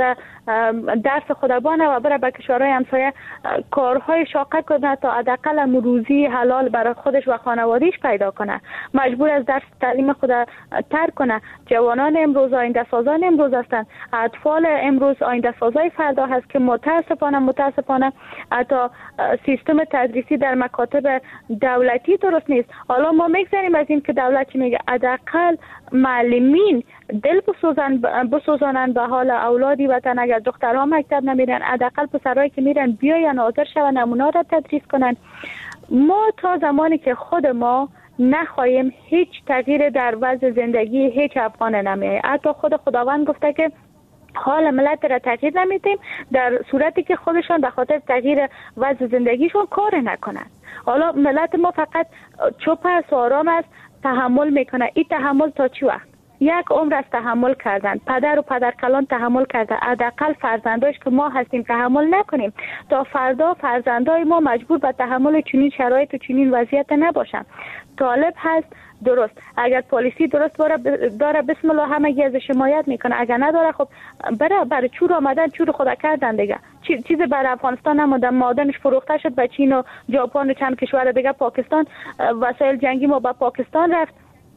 E: درس خود بانه و بره به کشورهای همسایه کارهای شاقه کنه تا حداقل روزی حلال برای خودش و خانوادهش پیدا کنه. مجبور از درس تعلیم خود ترک کنه. جوانان امروز آینده سازان امروز هستند. اطفال امروز آینده سازای فردا هست که متاسفانه متاسفانه حتی سیستم تدریسی در مکاتب دولتی درست نیست. حالا ما میگذاریم از این که دولت چی میگه؟ حداقل معلمین دل بسوزن بسوزانن به حال اولادی وطن. اگر دخترها مکتب نمیرن حداقل پسرایی که میرن بیاین حاضر شون نمونه را تدریس کنن. ما تا زمانی که خود ما نخواهیم هیچ تغییر در وضع زندگی هیچ افغان نمیاد. حتی خود خداوند گفته که حال ملت را تغییر نمیدیم در صورتی که خودشان به خاطر تغییر وضع زندگیشون کار نکنن. حالا ملت ما فقط چوپ است و آرام است، تحمل میکنه. این تحمل تا چی وقت؟ یک عمر از تحمل کردن. پدر و پدر کلان تحمل کرده. حداقل فرزنداش که ما هستیم تحمل نکنیم تا فردا فرزندای ما مجبور به تحمل چنین شرایط و چنین وضعیت نباشن. طالب هست درست، اگر پلیسی درست داره بسم الله همگی از حمایت میکنه، اگر نداره خب برای برای چور آمدن چور خدا کردن دیگه. چیز برای افغانستان نمونده، معدنش فروخته شد به چین و ژاپن و چند کشور دیگه. پاکستان وسایل جنگی ما به پاکستان رفت.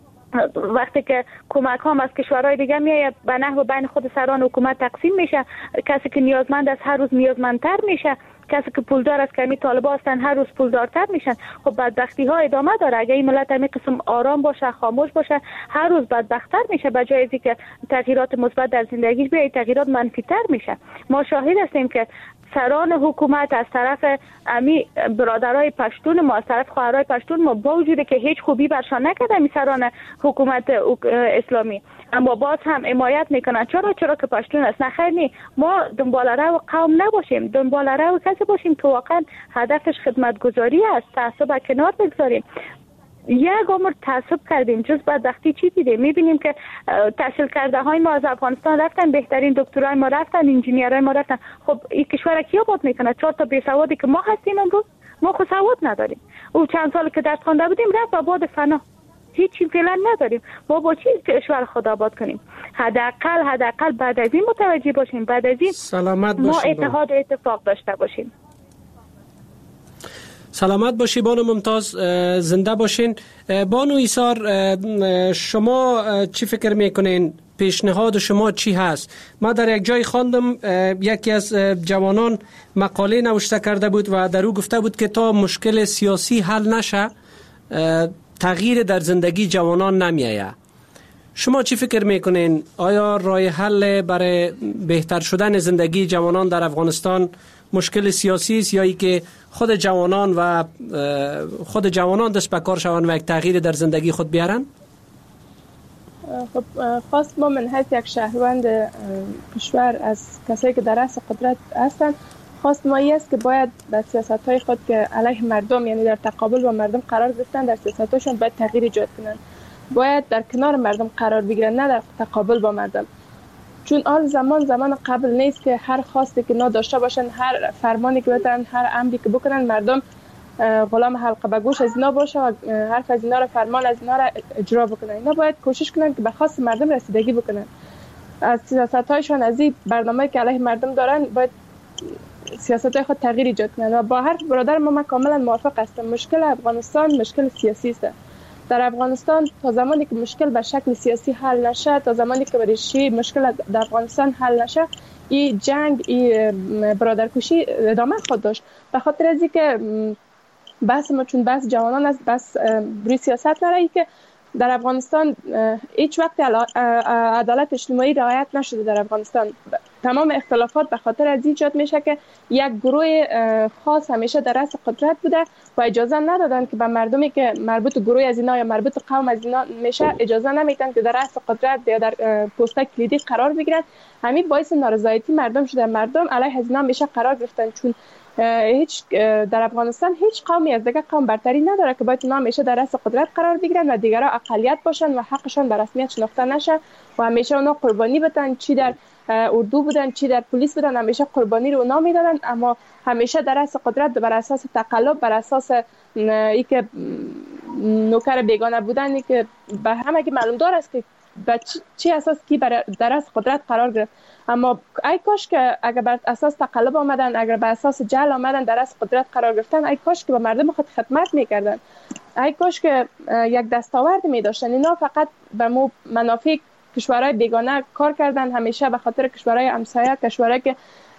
E: وقتی که کمک هم از کشورهای دیگه میاد به نحو بین خود سران حکومت تقسیم میشه. کسی که نیازمند است هر روز نیازمندتر میشه، کسی که پولدار است که می طالبا هستن هر روز پولدارتر میشن. خب بدبختی ها ادامه داره. اگه این ملت همین قسم آرام باشه خاموش باشه هر روز بدبختتر میشه، به جای اینکه که تغییرات مثبت در زندگیش بیاد تغییرات منفی‌تر میشه. ما شاهد هستیم که سران حکومت از طرف امی برادرای پشتون ما، از طرف خواهرای پشتون ما، با وجودی که هیچ خوبی برشان نکرده می سران حکومت اسلامی، اما باز هم حمایت میکنن. چرا؟ چرا که پشتون است. نه خیر نی، ما دنبال رو قوم نباشیم، دنبال رو کسی باشیم که واقعا هدفش خدمتگزاری است. تعصب کنار بگذاریم. یک عمر تعصب کردیم، جز بدبختی چی دیدیم؟ میبینیم که تحصیل کرده های ما از افغانستان رفتن، بهترین دکترای ما رفتن، انجینیرای ما رفتن. خب این کشور کی آباد میکنه؟ چهار تا بی سوادی که ما هستیم امروز، ما خود سواد نداریم. او چند سال که درس خوانده بودیم رفت و بعد فنا هیچی فعلا نداریم. ما با چی کشور خود آباد کنیم؟ حداقل حداقل بعد از این متوجه باشیم، بعد از این
C: سلامت
E: ما
C: باشیم،
E: اتحاد و اتفاق داشته باشیم.
C: سلامت باشی بانو ممتاز، زنده باشین. بانو ایثار، شما چی فکر میکنین؟ پیشنهاد شما چی هست؟ ما در یک جای خواندم یکی از جوانان مقاله نوشته کرده بود و در او گفته بود که تا مشکل سیاسی حل نشه تغییر در زندگی جوانان نمیایه. شما چی فکر میکنین؟ آیا راه حل برای بهتر شدن زندگی جوانان در افغانستان مشکل سیاسی است یا ای که خود جوانان و خود جوانان دست به کار شوند و یک تغییر در زندگی خود بیارن؟
F: خب خواست ما من حیث یک شهروند کشور از کسایی که در رأس قدرت هستند، خواست ما است که باید به سیاست‌های خود که علیه مردم، یعنی در تقابل با مردم قرار گرفتن، در سیاست‌هاشون باید تغییر ایجاد کنن. باید در کنار مردم قرار بگیرن، نه در تقابل با مردم. چون آن زمان زمان قبل نیست که هر خواستی که نا داشته باشن، هر فرمانی که بدن، هر امری که بکنن مردم غلام حلقه به گوش از اینا باشه و حرف از اینا را، فرمان از اینا را اجرا بکنن. اینا باید کوشش کنن که به خواست مردم رسیدگی بکنن. از سیاست‌هایشان، از این برنامه‌ای که علیه مردم دارن، باید سیاست‌های خود تغییر ایجاد کنن. و با هر برادر ما من کاملا موافق هستم. مشکل افغانستان مشکل سیاسی است. در افغانستان تا زمانی که مشکل به شکل سیاسی حل نشه، تا زمانی که بریشی مشکل در افغانستان حل نشه، این جنگ، این برادرکشی ادامه خود داشت. به خاطر از اینکه بحث ما چون بحث جوانان است، بس روی سیاست نره که در افغانستان هیچ وقت عدالت اجتماعی رعایت نشده. در افغانستان تمام اختلافات به خاطر از ایجاد میشه که یک گروه خاص همیشه در رأس قدرت بوده و اجازه ندادن که به مردمی که مربوط گروه از اینا یا مربوط قوم از اینا میشه اجازه نمیدن که در رأس قدرت یا در پست کلیدی قرار بگیرن. همین باعث نارضایتی مردم شده. مردم علیه از اینا میشه قرار گرفتن، چون هیچ در افغانستان هیچ قومی از دیگر قوم برتری نداره که باید اونا همیشه در رأس قدرت قرار بگیرن و دیگرها اقلیت باشن و حقشون به رسمیت شناخته نشه و همیشه اونا قربانی بدن. چی در اردو بودن چی در پلیس بودن، همیشه قربانی رو اونا میدادن، اما همیشه در رأس قدرت بر اساس تقلب، بر اساس ای که نوکر بیگانه بودن، ای که به همه که معلوم دار است که به چی اساس کی بر در از قدرت قرار گرفت. اما ای کاش که اگر بر اساس تقلب آمدن، اگر بر اساس جهل آمدن در از قدرت قرار گرفتن، ای کاش که به مردم خود خدمت میکردن، ای کاش که یک دستاورد می داشتن. اینا فقط به مو منافع کشورهای بیگانه کار کردن، همیشه به خاطر کشورهای همسایه، کشورهایی که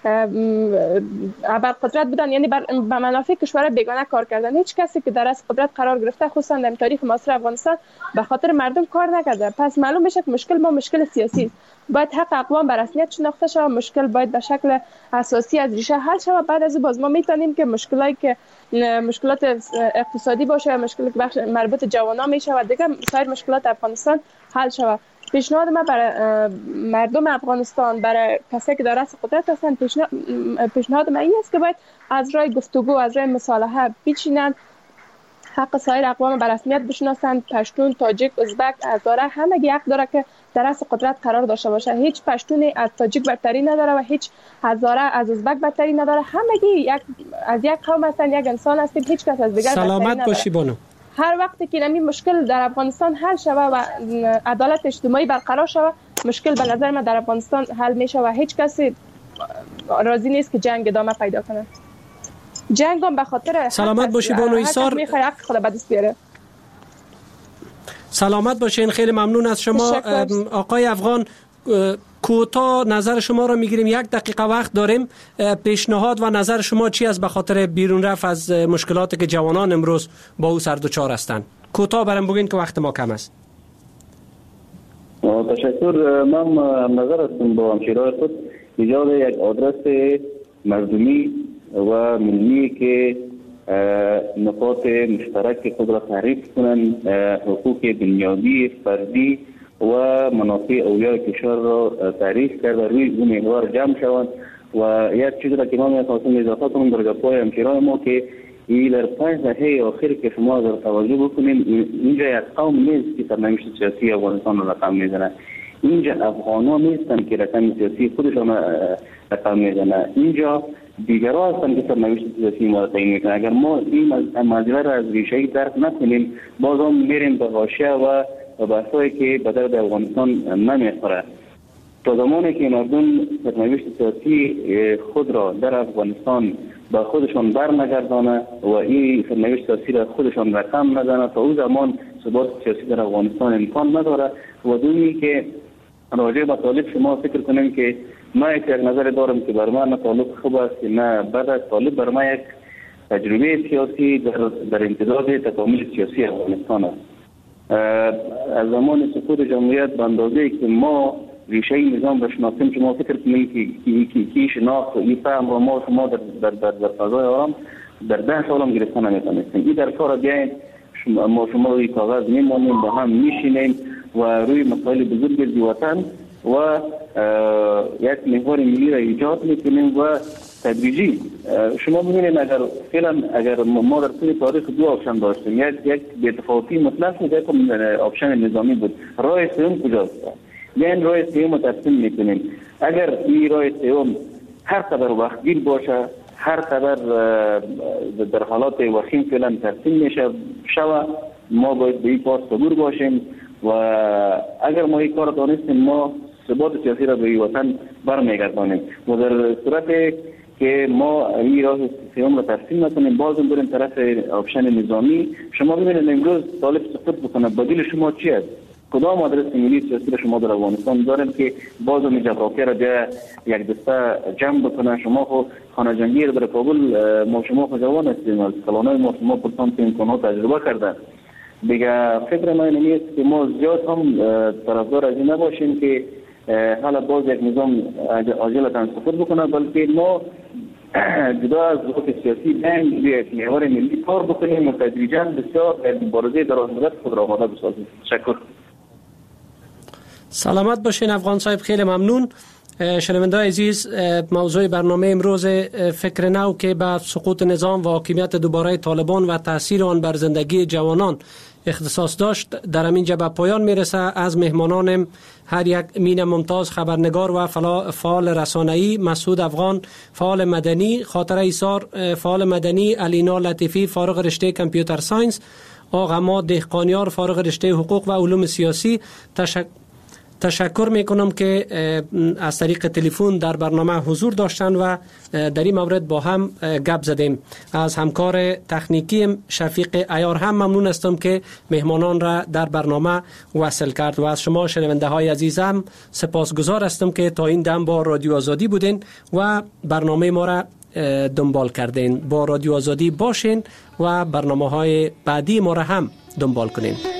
F: بر قدرت بودن، یعنی بر به منافع کشورهای بیگانه کار کردن. هیچ کسی که در از قدرت قرار گرفته خصوصا در تاریخ معاصر افغانستان به خاطر مردم کار نکرده. پس معلوم میشه که مشکل ما مشکل سیاسی است. باید حق اقوام به رسمیت شناخته شود، مشکل باید به شکل اساسی از ریشه حل شود. بعد از باز ما میتونیم که مشکلاتی که مشکلات اقتصادی باشه، مشکلی که بخش مربوط جوانان میشه و دیگه سایر مشکلات افغانستان حل شود. پیشنهاد ما برای مردم افغانستان، برای کسایی که در رأس قدرت هستن، پیشنهاد من این است که باید از راه گفتگو، از راه مصالحه بچینن، حق سایر اقوام به رسمیت بشناسند. پشتون، تاجیک، ازبک، هزاره همگی حق داره که در رأس قدرت قرار داشته باشه. هیچ پشتونی از تاجیک برتری نداره و هیچ هزاره از ازبک برتری نداره. همگی یک از یک قوم هستند، یک انسان هستیم، هیچ کس از دیگر برتری نداره.
C: سلامت باشی بانو.
F: هر وقتی که این مشکل در افغانستان حل شود و عدالت اجتماعی برقرار شود، مشکل به نظر من در افغانستان حل میشه و هیچ کسی راضی نیست که جنگ ادامه پیدا کنه. جنگ هم به خاطر
C: سلامت باشی بانو ایثار،
F: میخواد حق خود به دست بیاره.
C: سلامت باشین، خیلی ممنون از شما آقای افغان. کوتاه نظر شما رو میگیریم، یک دقیقه وقت داریم. پیشنهاد و نظر شما چی است به خاطر بیرون رفت از مشکلاتی که جوانان امروز با او سر دچار هستند؟ کوتاه برام بگین که وقت ما کم است.
D: تشکر. من نظر هستم با همشیرهای خود ایجاد یک آدرس مردمی و ملی که نقاط مشترک خود را تعریف کنند، حقوق بنیادی فردی و منافع اولیای کشور را تعریف کرده، روی اون محور جمع شوند. و یک چیز را که ما می‌خواستم اضافه کنم در گپ‌های همشیرهای ما که این در پنج دهه اخیر که شما اگر توجه بکنیم، اینجا یک قوم نیست که سرنوشت سیاسی افغانستان را رقم میزنه. اینجا افغان‌ها نیستن که رقم سیاسی خودشان رقم میزنه، اینجا دیگرها هستن که سرنوشت سیاسی ما را تعیین میکنن. اگر ما این مسئله را از ریشه‌ای درک نکنیم، باز هم میریم به حاشیه و بحثایی که به درد افغانستان نمیخوره. تا زمانی که مردم سرنوشت سیاسی خود را در افغانستان با خودشان برنگردانه و این سرنوشت سیاسی را خودشان رقم نزنه، تا اون زمان ثبات سیاسی در افغانستان امکان نداره. و دومی که راجع به طالب شما فکر کنیم که من یک نظر دارم که بر من نه طالب خوب است نه بد است. طالب بر من یک تجربه سیاسی در در امتداد تکامل سیاسی افغانستان است. از زمان سقوط جمهوریت به اندازه‌ای که ما ریشه نظام را شناختیم، شما فکر کنید که کی شناخت و این فهم را ما شما در در در, در فضای آرام در ده سال هم گرفتن نمیتونستیم. این در کار بیاین ما شما روی کاغذ میمانیم، با هم میشینیم و روی مسائل بزرگ وطن و یک محور ملی را ایجاد میکنیم و تدریجی شما ببینید اگر فعلا اگر ما در طول تاریخ دو آپشن داشتیم، یک یک بی‌تفاوتی مطلق بود، یک آپشن نظامی بود. راه سوم کجاست؟ یعنی راه سوم رو تصمیم میکنیم. اگر این راه سوم هر قدر وقتگیر باشه، هر قدر در حالات وخیم فعلا تصمیم میشه شود، ما باید به این کار صبور باشیم و اگر ما این کار دانستیم ما ثبات سیاسی را به وطن برمیگردانیم. و در صورت که ما این راه سوم را ترسیم نکنیم، بازم بریم طرف آپشن نظامی. شما ببینید امروز طالب سقوط بکنه، بدیل شما چی است؟ کدام آدرس ملی سیاسی را شما در افغانستان داریم که بازم جغرافیا را بیا یک دسته جمع بکنه؟ شما خو خانه جنگی را در کابل ما شما خو جوان هستیم، از کلانای ما شما پرسان که امکانات تجربه کردن. دیگه فکر من اینه که ما زیاد هم طرفدار از این نباشیم که حالا باز یک نظام عاجلتاً سقوط بکنه، بلکه ما جدا از حقوق سیاسی بین یک محور ملی کار بکنیم و تدریجاً بسیار مبارزه درازمدت خود را آماده بسازیم. تشکر.
C: سلامت باشین افغان صاحب، خیلی ممنون. شنونده‌های عزیز، موضوع برنامه امروز فکر نو که به سقوط نظام و حاکمیت دوباره طالبان و تاثیر آن بر زندگی جوانان اختصاص داشت در همین جا به پایان میرسه. از مهمانان هر یک مین ممتاز، خبرنگار و فعال رسانه‌ای مسعود افغان فعال مدنی، خاطره ایثار فعال مدنی، علینا لطیفی فارغ رشته کامپیوتر ساینس، آقا ما دهقانیار فارغ رشته حقوق و علوم سیاسی. تشکر تشکر میکنم که از طریق تلفن در برنامه حضور داشتن و در این مورد با هم گپ زدیم. از همکار تکنیکی شفیق عیار هم ممنون هستم که مهمانان را در برنامه وصل کرد و از شما شنونده های عزیزم سپاسگزار هستم که تا این دم با رادیو آزادی بودین و برنامه ما را دنبال کردین. با رادیو آزادی باشین و برنامه های بعدی ما را هم دنبال کنین.